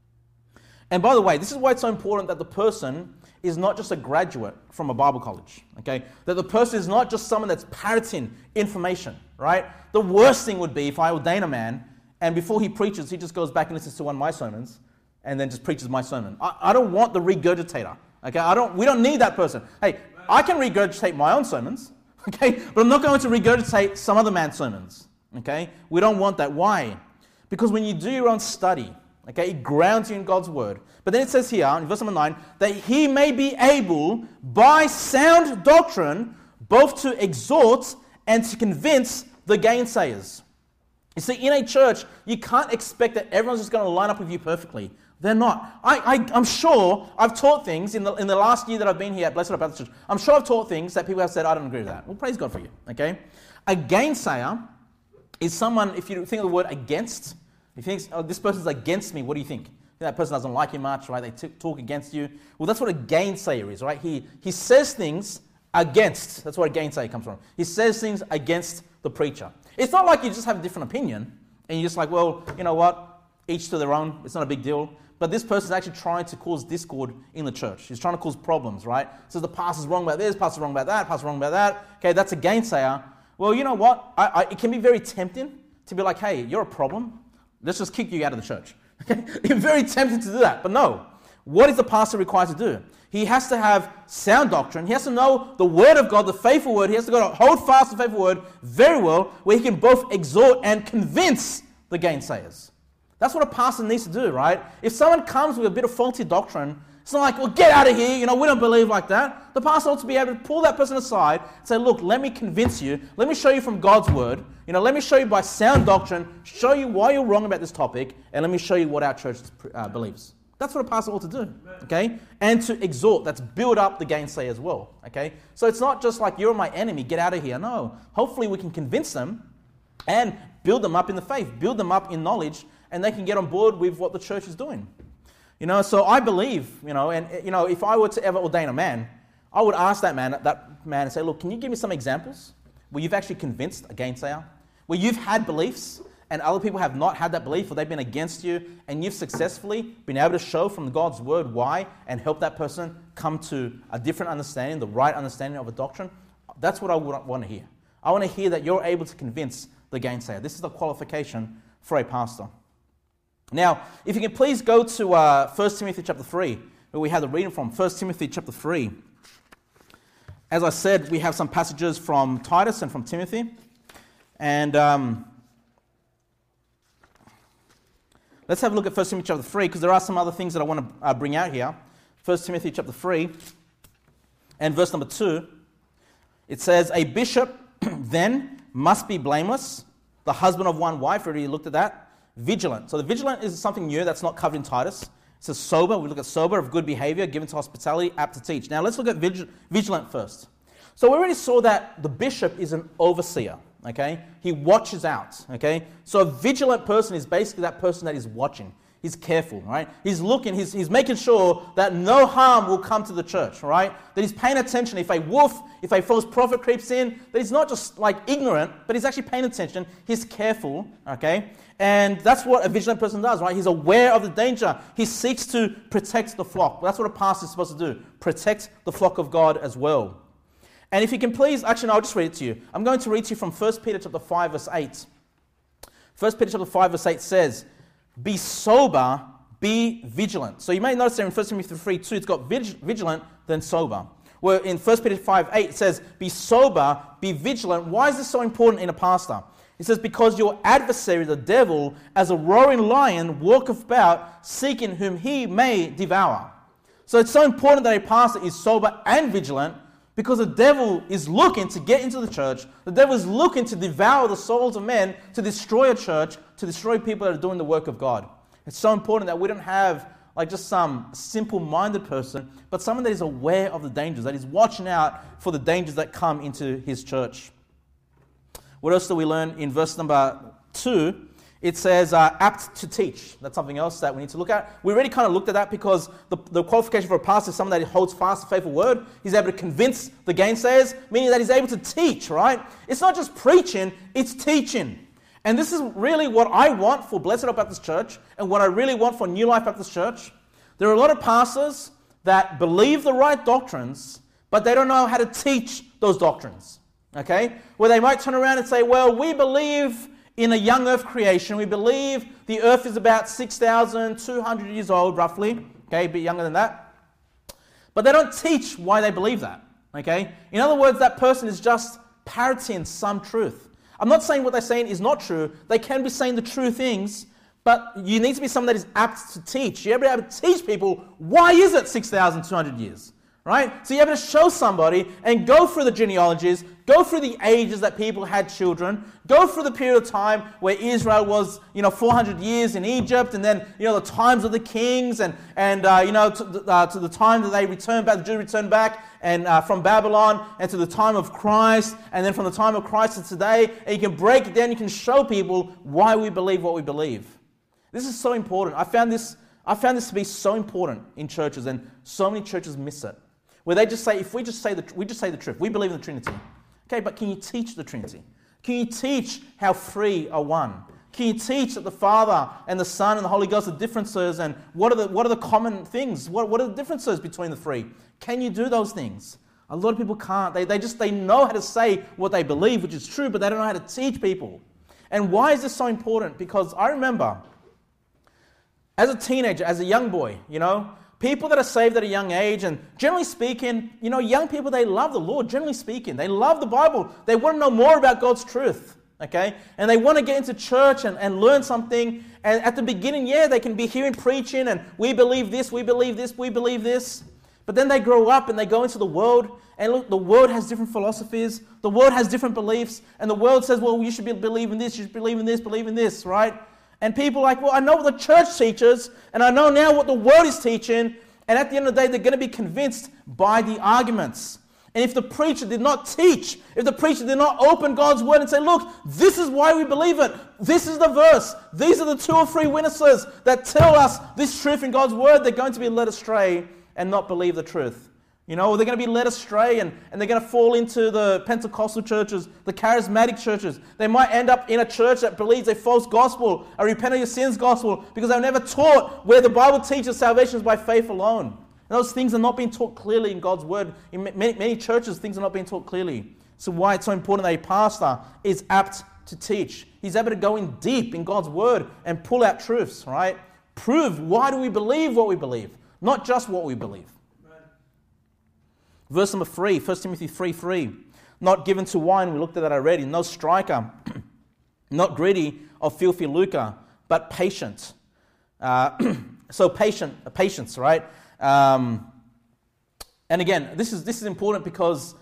And by the way, this is why it's so important that the person is not just a graduate from a Bible college, okay? That the person is not just someone that's parroting information, right? The worst thing would be if I ordain a man and before he preaches, he just goes back and listens to one of my sermons and then just preaches my sermon. I don't want the regurgitator, okay? We don't need that person. Hey, I can regurgitate my own sermons, okay? But I'm not going to regurgitate some other man's sermons, okay? We don't want that. Why? Because when you do your own study, okay, it grounds you in God's word. But then it says here in verse number 9, that he may be able by sound doctrine both to exhort and to convince the gainsayers. You see, in a church, you can't expect that everyone's just going to line up with you perfectly. They're not. I'm sure I've taught things in the last year that I've been here at Blessed Hope Baptist Church. I'm sure I've taught things that people have said, I don't agree with that. Well, praise God for you, okay? A gainsayer is someone, if you think of the word against, if you think, this person's against me, what do you think? That person doesn't like you much, right? They talk against you. Well, that's what a gainsayer is, right? He says things against. That's where a gainsayer comes from. He says things against the preacher. It's not like you just have a different opinion and you're just like, well, you know what? Each to their own. It's not a big deal. But this person is actually trying to cause discord in the church. He's trying to cause problems, right? So the pastor's wrong about this, pastor's wrong about that, pastor's wrong about that. Okay, that's a gainsayer. Well, you know what? It can be very tempting to be like, hey, you're a problem. Let's just kick you out of the church. Okay? It's very tempting to do that. But no. What is the pastor required to do? He has to have sound doctrine. He has to know the word of God, the faithful word. He has to go to hold fast the faithful word very well, where he can both exhort and convince the gainsayers. That's what a pastor needs to do, right? If someone comes with a bit of faulty doctrine It's not like, well, get out of here, we don't believe like that. The pastor ought to be able to pull that person aside and say, look, let me convince you, let me show you from God's word, let me show you by sound doctrine, show you why you're wrong about this topic, and let me show you what our church believes. That's what a pastor ought to do, okay? And to exhort, that's build up the gainsay as well, okay? So it's not just like, you're my enemy, get out of here. No, hopefully we can convince them and build them up in the faith, build them up in knowledge, and they can get on board with what the church is doing. So I believe, if I were to ever ordain a man, I would ask that man and say, look, can you give me some examples where you've actually convinced a gainsayer, where you've had beliefs and other people have not had that belief, or they've been against you, and you've successfully been able to show from God's word why and help that person come to a different understanding, the right understanding of a doctrine. That's what I would want to hear. I want to hear that you're able to convince the gainsayer. This is the qualification for a pastor. Now, if you can please go to 1 Timothy chapter 3, where we have the reading from 1 Timothy chapter 3. As I said, we have some passages from Titus and from Timothy. And let's have a look at 1 Timothy chapter 3, because there are some other things that I want to bring out here. 1 Timothy chapter 3 and verse number 2. It says, a bishop then must be blameless, the husband of one wife. Already looked at that. Vigilant. So the vigilant is something new that's not covered in Titus. It says sober. We look at sober, of good behavior, given to hospitality, apt to teach. Now let's look at vigilant first. So we already saw that the bishop is an overseer. Okay, he watches out. Okay, so a vigilant person is basically that person that is watching. He's careful, right? He's looking, he's making sure that no harm will come to the church, right? That he's paying attention. If a false prophet creeps in, that he's not just like ignorant, but he's actually paying attention. He's careful, okay? And that's what a vigilant person does, right? He's aware of the danger. He seeks to protect the flock. That's what a pastor is supposed to do, protect the flock of God as well. And if you can please, actually, no, I'll just read it to you. I'm going to read to you from 1 Peter chapter 5, verse 8. 1 Peter chapter 5, verse 8 says, be sober, be vigilant. So you may notice there in 1 Timothy 3:2, it's got vigilant, then sober. Where in 1 Peter 5:8 it says, be sober, be vigilant. Why is this so important in a pastor? It says, because your adversary, the devil, as a roaring lion, walketh about, seeking whom he may devour. So it's so important that a pastor is sober and vigilant, because the devil is looking to get into the church. The devil is looking to devour the souls of men, to destroy a church, to destroy people that are doing the work of God. It's so important that we don't have like just some simple-minded person, but someone that is aware of the dangers, that is watching out for the dangers that come into his church. What else do we learn in verse number 2? It says apt to teach. That's something else that we need to look at. We already kind of looked at that because the qualification for a pastor is someone that holds fast the faithful word. He's able to convince the gainsayers, meaning that he's able to teach, right? It's not just preaching, it's teaching. And this is really what I want for Blessed Hope Baptist Church and what I really want for New Life Baptist Church. There are a lot of pastors that believe the right doctrines, but they don't know how to teach those doctrines, okay? Where they might turn around and say, well, we believe in a young earth creation. We believe the earth is about 6,200 years old, roughly. Okay, a bit younger than that. But they don't teach why they believe that. Okay? In other words, that person is just parroting some truth. I'm not saying what they're saying is not true. They can be saying the true things, but you need to be someone that is apt to teach. You're able to teach people, why is it 6,200 years? Right? So you're able to show somebody and go through the genealogies, go through the ages that people had children, go through the period of time where Israel was, 400 years in Egypt, and then, the times of the kings, and to the time that they returned back, the Jews returned back, and from Babylon, and to the time of Christ, and then from the time of Christ to today, and you can break it down, you can show people why we believe what we believe. This is so important. I found this to be so important in churches, and so many churches miss it. Where they just say, we just say the truth. We believe in the Trinity. Okay, but can you teach the Trinity? Can you teach how three are one? Can you teach that the Father and the Son and the Holy Ghost are differences, and what are the common things? What are the differences between the three? Can you do those things? A lot of people can't. They know how to say what they believe, which is true, but they don't know how to teach people. And why is this so important? Because I remember, as a teenager, as a young boy, people that are saved at a young age, and generally speaking, young people, they love the Lord, generally speaking. They love the Bible. They want to know more about God's truth. okay? And they want to get into church and learn something. And at the beginning, they can be hearing preaching and we believe this, we believe this, we believe this. But then they grow up and they go into the world, and look, the world has different philosophies, the world has different beliefs, and the world says, well, you should believe in this, you should believe in this, right? And people are like, well, I know what the church teaches, and I know now what the world is teaching, and at the end of the day, they're going to be convinced by the arguments. And if the preacher did not teach, if the preacher did not open God's word and say, look, this is why we believe it, this is the verse, these are the 2 or 3 witnesses that tell us this truth in God's word, they're going to be led astray and not believe the truth. You know, they're going to be led astray and they're going to fall into the Pentecostal churches, the charismatic churches. They might end up in a church that believes a false gospel, a repent of your sins gospel, because they've never taught where the Bible teaches salvation is by faith alone. And those things are not being taught clearly in God's word. In many churches, things are not being taught clearly. So why it's so important that a pastor is apt to teach. He's able to go in deep in God's word and pull out truths, right? Prove why do we believe what we believe, not just what we believe. Verse number 3, 1 Timothy 3:3. Not given to wine, we looked at that already. No striker, not greedy of filthy lucre, but patient. So patience, right? And again, this is important because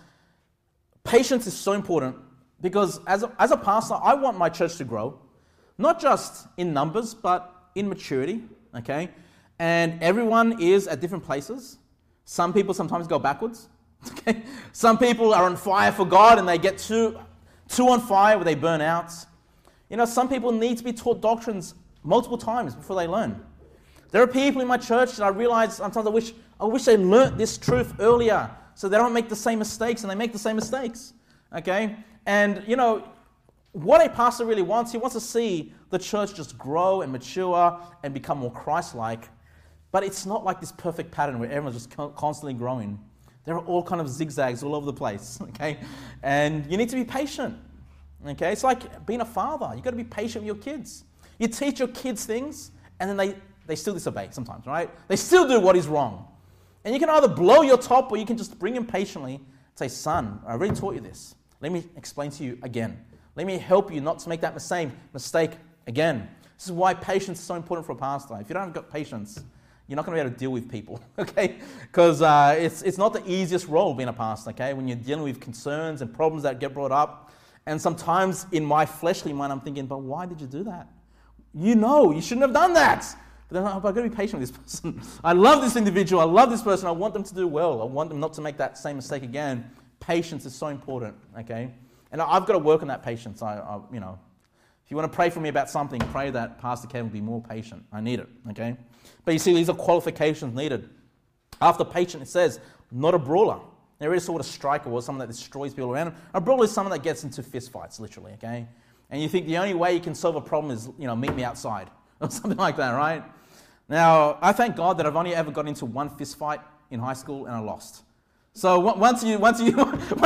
patience is so important. Because as a pastor, I want my church to grow, not just in numbers, but in maturity. Okay, and everyone is at different places. Some people sometimes go backwards. Okay? Some people are on fire for God and they get too on fire where they burn out. You know, some people need to be taught doctrines multiple times before they learn. There are people in my church that I realize sometimes I wish they learnt this truth earlier so they don't make the same mistakes, and they make the same mistakes. Okay? And, you know, what a pastor really wants, he wants to see the church just grow and mature and become more Christ-like. But it's not like this perfect pattern where everyone's just constantly growing. There are all kind of zigzags all over the place, okay? And you need to be patient, okay? It's like being a father. You've got to be patient with your kids. You teach your kids things, and then they still disobey sometimes, right? They still do what is wrong. And you can either blow your top, or you can just bring them patiently and say, son, I already taught you this. Let me explain to you again. Let me help you not to make that same mistake again. This is why patience is so important for a pastor. If you don't have got patience, you're not going to be able to deal with people, okay? Because it's not the easiest role being a pastor, okay? When you're dealing with concerns and problems that get brought up. And sometimes in my fleshly mind, I'm thinking, but why did you do that? You know, you shouldn't have done that. But then I've got to be patient with this person. I love this individual. I love this person. I want them to do well. I want them not to make that same mistake again. Patience is so important, okay? And I've got to work on that patience. You know, if you want to pray for me about something, pray that Pastor Kevin will be more patient. I need it, okay? But you see, these are qualifications needed. After patient, it says, not a brawler. There is sort of striker or someone that destroys people around him. A brawler is someone that gets into fist fights, literally, okay? And you think the only way you can solve a problem is, you know, meet me outside or something like that, right? Now, I thank God that I've only ever got into one fist fight in high school and I lost. So once you do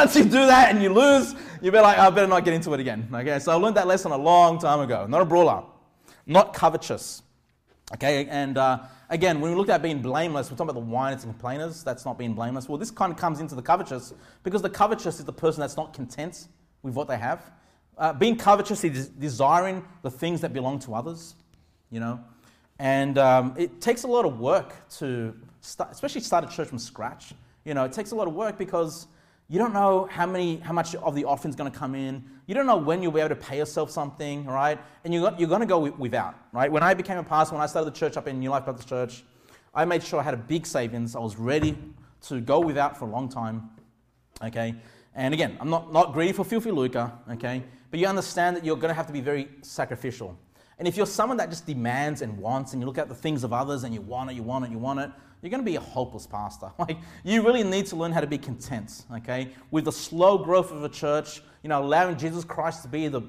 that and you lose, you'll be like, I better not get into it again. Okay, so I learned that lesson a long time ago. Not a brawler, not covetous. Okay, and again, when we look at being blameless, we're talking about the whiners and complainers. That's not being blameless. Well, this kind of comes into the covetous, because the covetous is the person that's not content with what they have. Being covetous is desiring the things that belong to others, you know. And it takes a lot of work to especially start a church from scratch. You know, it takes a lot of work because you don't know how much of the offering is going to come in. You don't know when you'll be able to pay yourself something, right? And you're going to go without, right? When I became a pastor, when I started the church up in New Life Baptist Church, I made sure I had a big savings. I was ready to go without for a long time, okay? And again, I'm not greedy for filthy lucre, okay? But you understand that you're going to have to be very sacrificial. And if you're someone that just demands and wants, and you look at the things of others and you want it, you're going to be a hopeless pastor. Like, you really need to learn how to be content, okay? With the slow growth of a church, you know, allowing Jesus Christ to be the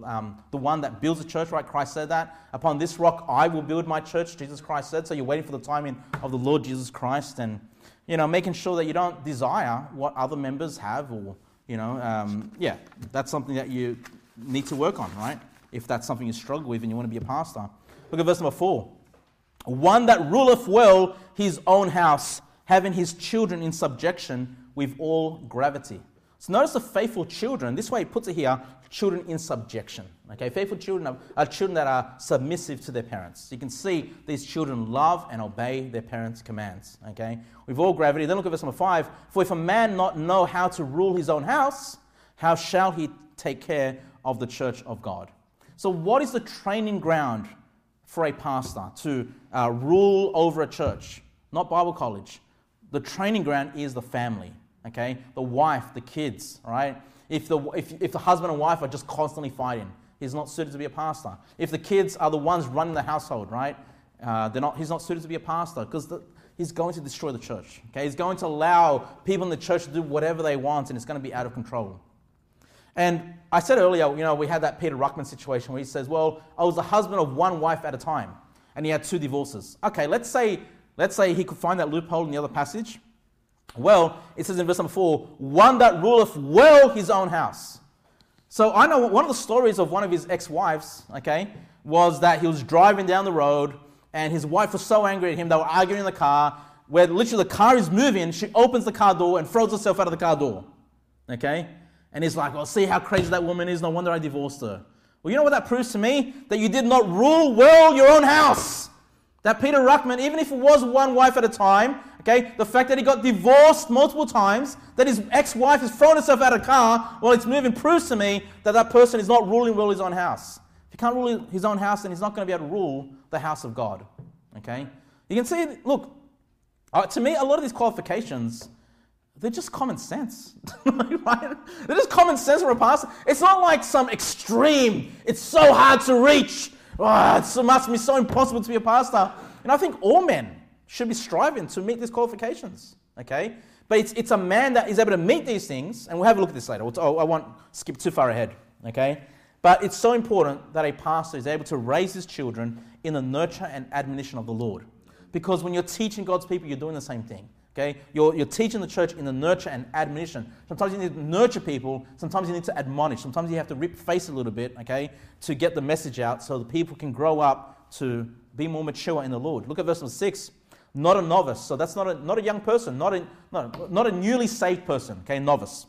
one that builds a church, right? Christ said that. Upon this rock, I will build my church, Jesus Christ said. So you're waiting for the timing of the Lord Jesus Christ, and, you know, making sure that you don't desire what other members have, or, you know, that's something that you need to work on, right? If that's something you struggle with and you want to be a pastor. Look at verse number 4. One that ruleth well his own house, having his children in subjection with all gravity. So notice the faithful children. This way he puts it here, children in subjection. Okay, faithful children are children that are submissive to their parents. You can see these children love and obey their parents' commands. Okay, with all gravity. Then look at verse number 5. For if a man not know how to rule his own house, how shall he take care of the church of God? So what is the training ground for a pastor to rule over a church? Not Bible college. The training ground is the family. Okay, the wife, the kids, right? If the husband and wife are just constantly fighting, he's not suited to be a pastor. If the kids are the ones running the household, right? He's not suited to be a pastor because he's going to destroy the church. Okay, he's going to allow people in the church to do whatever they want, and it's going to be out of control. And I said earlier, we had that Peter Ruckman situation where he says, well, I was the husband of one wife at a time, and he had 2 divorces. Okay, let's say he could find that loophole in the other passage. Well, it says in verse number 4, one that ruleth well his own house. So I know one of the stories of one of his ex-wives, okay, was that he was driving down the road and his wife was so angry at him, they were arguing in the car, where literally the car is moving, she opens the car door and throws herself out of the car door, okay? And he's like, well, see how crazy that woman is, no wonder I divorced her. Well, you know what that proves to me? That you did not rule well your own house. That Peter Ruckman, even if it was one wife at a time, okay, the fact that he got divorced multiple times, that his ex-wife has thrown herself out of the car while it's moving, proves to me that that person is not ruling well his own house. If he can't rule his own house, then he's not going to be able to rule the house of God. Okay? You can see, look, to me, a lot of these qualifications, they're just common sense. Right? They're just common sense for a pastor. It's not like some extreme, it's so hard to reach. Oh, it must be so impossible to be a pastor. And I think all men should be striving to meet these qualifications. Okay? But it's a man that is able to meet these things, and we'll have a look at this later. I won't skip too far ahead. Okay? But it's so important that a pastor is able to raise his children in the nurture and admonition of the Lord. Because when you're teaching God's people, you're doing the same thing. Okay? You're teaching the church in the nurture and admonition. Sometimes you need to nurture people. Sometimes you need to admonish. Sometimes you have to rip face a little bit, okay, to get the message out so the people can grow up to be more mature in the Lord. Look at verse number 6. Not a novice. So that's not a young person. Not a newly saved person. Okay, novice.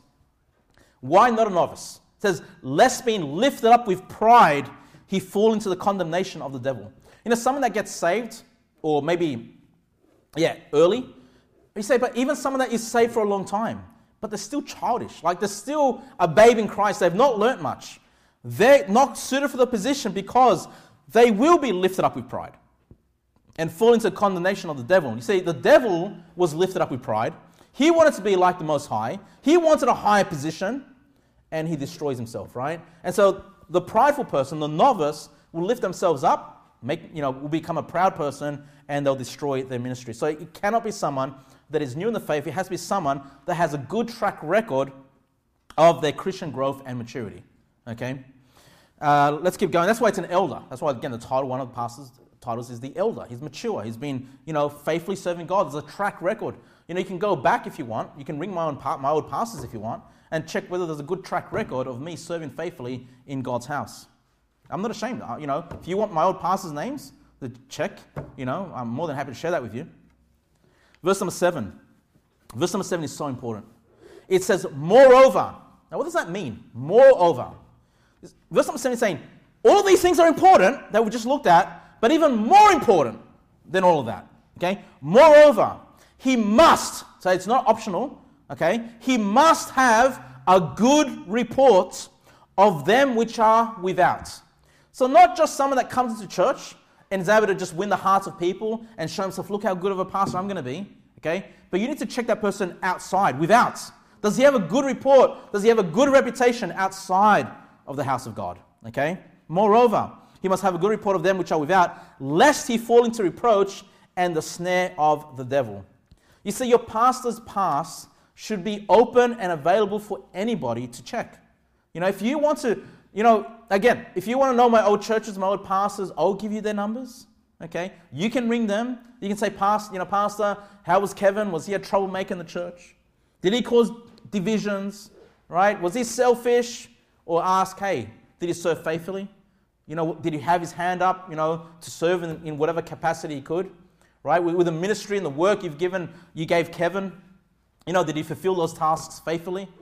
Why not a novice? It says, lest being lifted up with pride, he fall into the condemnation of the devil. Someone that gets saved, or maybe, early, you say, but even someone that is saved for a long time, but they're still childish. Like they're still a babe in Christ. They've not learnt much. They're not suited for the position because they will be lifted up with pride and fall into condemnation of the devil. You see, the devil was lifted up with pride. He wanted to be like the Most High. He wanted a higher position, and he destroys himself, right? And so the prideful person, the novice, will lift themselves up, will become a proud person, and they'll destroy their ministry. So it cannot be someone that is new in the faith. It has to be someone that has a good track record of their Christian growth and maturity. Okay? Let's keep going. That's why it's an elder. That's why, again, the title, one of the pastors' titles is the elder. He's mature. He's been, faithfully serving God. There's a track record. You can go back if you want. You can ring my old pastors if you want and check whether there's a good track record of me serving faithfully in God's house. I'm not ashamed. If you want my old pastors' names, check. I'm more than happy to share that with you. Verse number 7. Verse number 7 is so important. It says, moreover. Now, what does that mean? Moreover. Verse number 7 is saying, all of these things are important that we just looked at, but even more important than all of that. Okay? Moreover, he must, so it's not optional, okay? He must have a good report of them which are without. So not just someone that comes into church and is able to just win the hearts of people and show himself, look how good of a pastor I'm going to be, okay? But you need to check that person outside, without. Does he have a good report? Does he have a good reputation outside of the house of God, okay? Moreover, he must have a good report of them which are without, lest he fall into reproach and the snare of the devil. You see, your pastor's pass should be open and available for anybody to check. If you want to, again, if you want to know my old churches, my old pastors, I'll give you their numbers. Okay, you can ring them. You can say, Pastor, how was Kevin? Was he a troublemaker in the church? Did he cause divisions? Right? Was he selfish? Or ask, hey, did he serve faithfully? Did he have his hand up? To serve in whatever capacity he could. Right? With the ministry and the work you gave Kevin. Did he fulfill those tasks faithfully?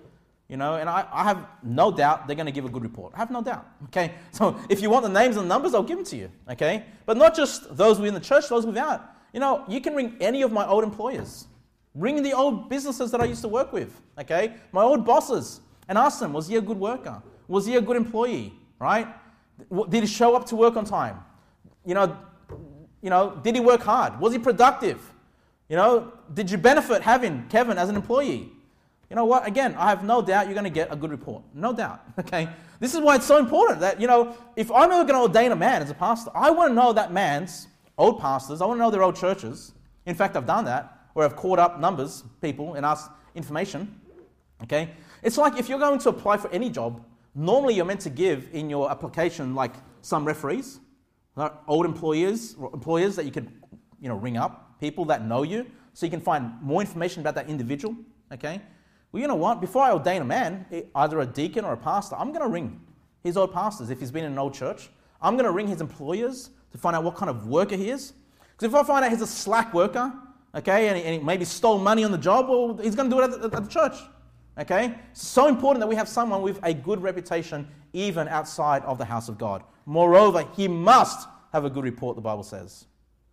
and I have no doubt they're going to give a good report. I have no doubt, okay? So if you want the names and numbers, I'll give them to you, okay? But not just those within the church, those without. You can ring any of my old employers. Ring the old businesses that I used to work with, okay? My old bosses, and ask them, was he a good worker? Was he a good employee, right? Did he show up to work on time? Did he work hard? Was he productive? Did you benefit having Kevin as an employee? You know what? Again, I have no doubt you're going to get a good report. No doubt, okay? This is why it's so important that, if I'm ever going to ordain a man as a pastor, I want to know that man's old pastors. I want to know their old churches. In fact, I've done that, where I've called up numbers, people, and asked information, okay? It's like if you're going to apply for any job, normally you're meant to give in your application like some referees, old employers that you could, ring up, people that know you, so you can find more information about that individual, okay? Well, you know what? Before I ordain a man, either a deacon or a pastor, I'm going to ring his old pastors if he's been in an old church. I'm going to ring his employers to find out what kind of worker he is. Because if I find out he's a slack worker, okay, and he maybe stole money on the job, well, he's going to do it at the church, okay? It's so important that we have someone with a good reputation even outside of the house of God. Moreover, he must have a good report, the Bible says.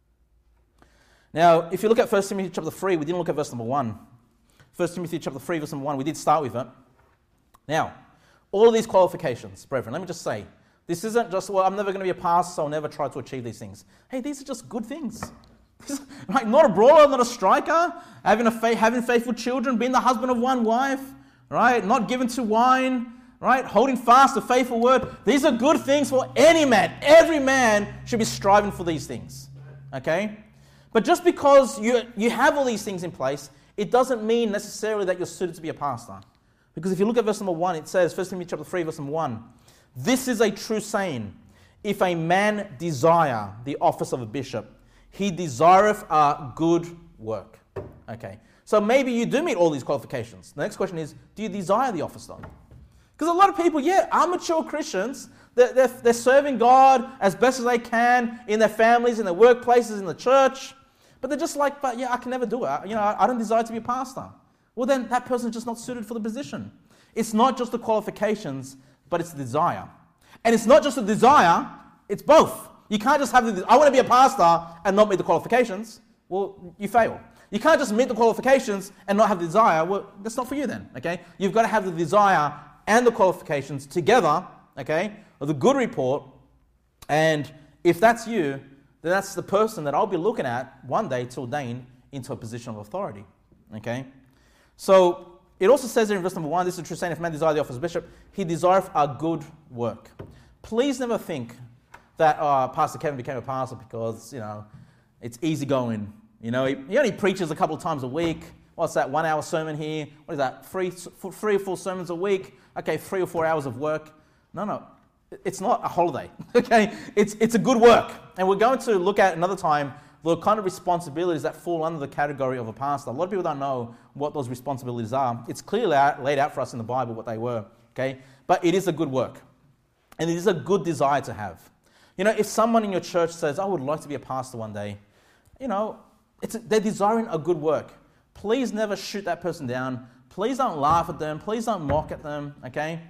Now, if you look at 1 Timothy chapter 3, we didn't look at verse number 1. 1 Timothy chapter 3, verse number 1, we did start with it. Now, all of these qualifications, brethren, let me just say, this isn't just, I'm never going to be a pastor, so I'll never try to achieve these things. Hey, these are just good things. Right? Not a brawler, not a striker, having faithful children, being the husband of one wife, right? Not given to wine, right? Holding fast the faithful word. These are good things for any man. Every man should be striving for these things, okay? But just because you have all these things in place, it doesn't mean necessarily that you're suited to be a pastor. Because if you look at verse number 1, it says, 1 Timothy chapter 3, verse number 1, this is a true saying, if a man desire the office of a bishop, he desireth a good work. Okay, so maybe you do meet all these qualifications. The next question is, do you desire the office though? Because a lot of people, are mature Christians, they're serving God as best as they can in their families, in their workplaces, in the church. But they're just like, I can never do it. I don't desire to be a pastor. Well, then that person's just not suited for the position. It's not just the qualifications, but it's the desire. And it's not just the desire, it's both. You can't just have I want to be a pastor and not meet the qualifications. Well, you fail. You can't just meet the qualifications and not have the desire. Well, that's not for you then, okay? You've got to have the desire and the qualifications together, okay, with a good report. And if that's you, then that's the person that I'll be looking at one day to ordain into a position of authority, okay? So it also says there in verse number 1, this is a true saying, if a man desire the office of bishop, he desireth a good work. Please never think that Pastor Kevin became a pastor because, it's easygoing. He only preaches a couple of times a week. What's that, 1 hour sermon here? What is that, three or four sermons a week? Okay, 3 or 4 hours of work. No. It's not a holiday, okay? It's a good work. And we're going to look at another time the kind of responsibilities that fall under the category of a pastor. A lot of people don't know what those responsibilities are. It's clearly laid out for us in the Bible what they were, okay? But it is a good work. And it is a good desire to have. If someone in your church says, I would like to be a pastor one day, they're desiring a good work. Please never shoot that person down. Please don't laugh at them. Please don't mock at them, okay?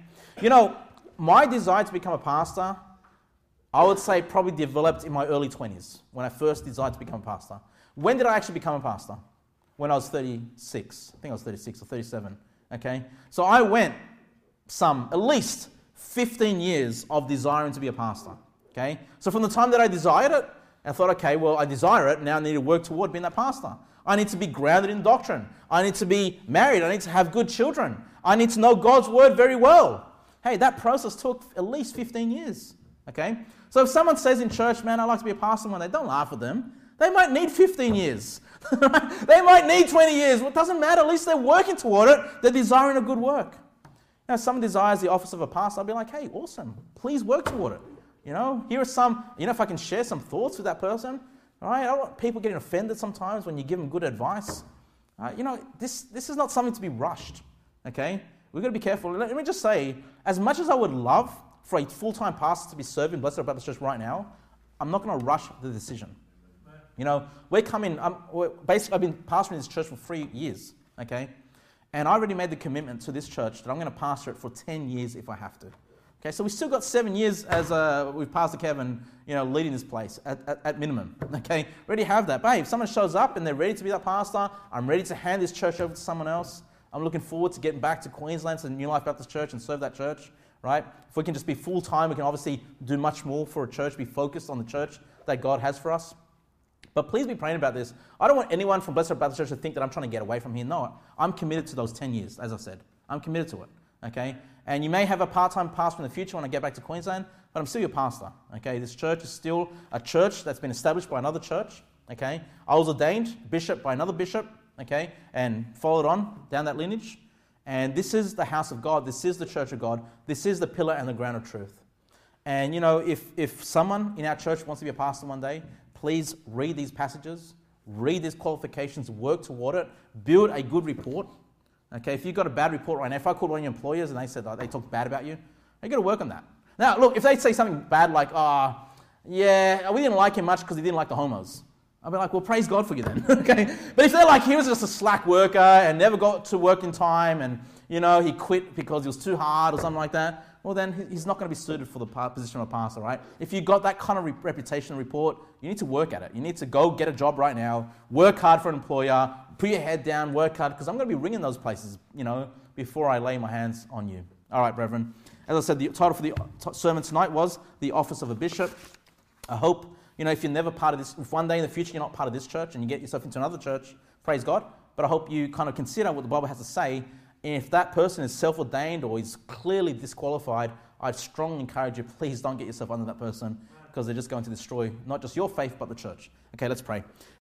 My desire to become a pastor, I would say probably developed in my early 20s when I first decided to become a pastor. When did I actually become a pastor? When I was 36. I think I was 36 or 37, okay? So I went at least 15 years of desiring to be a pastor, okay? So from the time that I desired it, I thought, okay, well, I desire it, now I need to work toward being that pastor. I need to be grounded in doctrine. I need to be married. I need to have good children. I need to know God's word very well. Hey, that process took at least 15 years, okay? So if someone says in church, man, I'd like to be a pastor one day, don't laugh at them. They might need 15 years. They might need 20 years. Well, it doesn't matter. At least they're working toward it. They're desiring a good work. If someone desires the office of a pastor, I'll be like, hey, awesome. Please work toward it. Here are some, if I can share some thoughts with that person, all right? I don't want people getting offended sometimes when you give them good advice. This is not something to be rushed, okay? We've got to be careful. Let me just say, as much as I would love for a full-time pastor to be serving Blessed Hope Baptist Church right now, I'm not going to rush the decision. I've been pastoring this church for 3 years, okay? And I already made the commitment to this church that I'm going to pastor it for 10 years if I have to. Okay, so we still got 7 years as with Pastor Kevin, leading this place at minimum. Okay, already have that. But hey, if someone shows up and they're ready to be that pastor, I'm ready to hand this church over to someone else. I'm looking forward to getting back to Queensland, to the New Life Baptist Church, and serve that church, right? If we can just be full-time, we can obviously do much more for a church, be focused on the church that God has for us. But please be praying about this. I don't want anyone from Blessed Hope Baptist Church to think that I'm trying to get away from here. No, I'm committed to those 10 years, as I said. I'm committed to it, okay? And you may have a part-time pastor in the future when I get back to Queensland, but I'm still your pastor, okay? This church is still a church that's been established by another church, okay? I was ordained bishop by another bishop, okay? And followed on down that lineage. And this is the house of God. This is the church of God. This is the pillar and the ground of truth. And, if someone in our church wants to be a pastor one day, please read these passages, read these qualifications, work toward it, build a good report. Okay, if you've got a bad report right now, if I called one of your employers and they said they talked bad about you, you've got to work on that. Now, look, if they say something bad like, we didn't like him much because he didn't like the homos, I'll be like, well, praise God for you then. Okay, but if they're like, he was just a slack worker and never got to work in time and, he quit because he was too hard or something like that, well, then he's not going to be suited for the position of a pastor, right? If you've got that kind of reputation report, you need to work at it. You need to go get a job right now, work hard for an employer, put your head down, work hard, because I'm going to be ringing those places, before I lay my hands on you. All right, brethren. As I said, the title for the sermon tonight was The Office of a Bishop. I hope, if you're never part of this, if one day in the future you're not part of this church and you get yourself into another church, praise God. But I hope you kind of consider what the Bible has to say. And if that person is self-ordained or is clearly disqualified, I'd strongly encourage you, please don't get yourself under that person, because they're just going to destroy not just your faith, but the church. Okay, let's pray.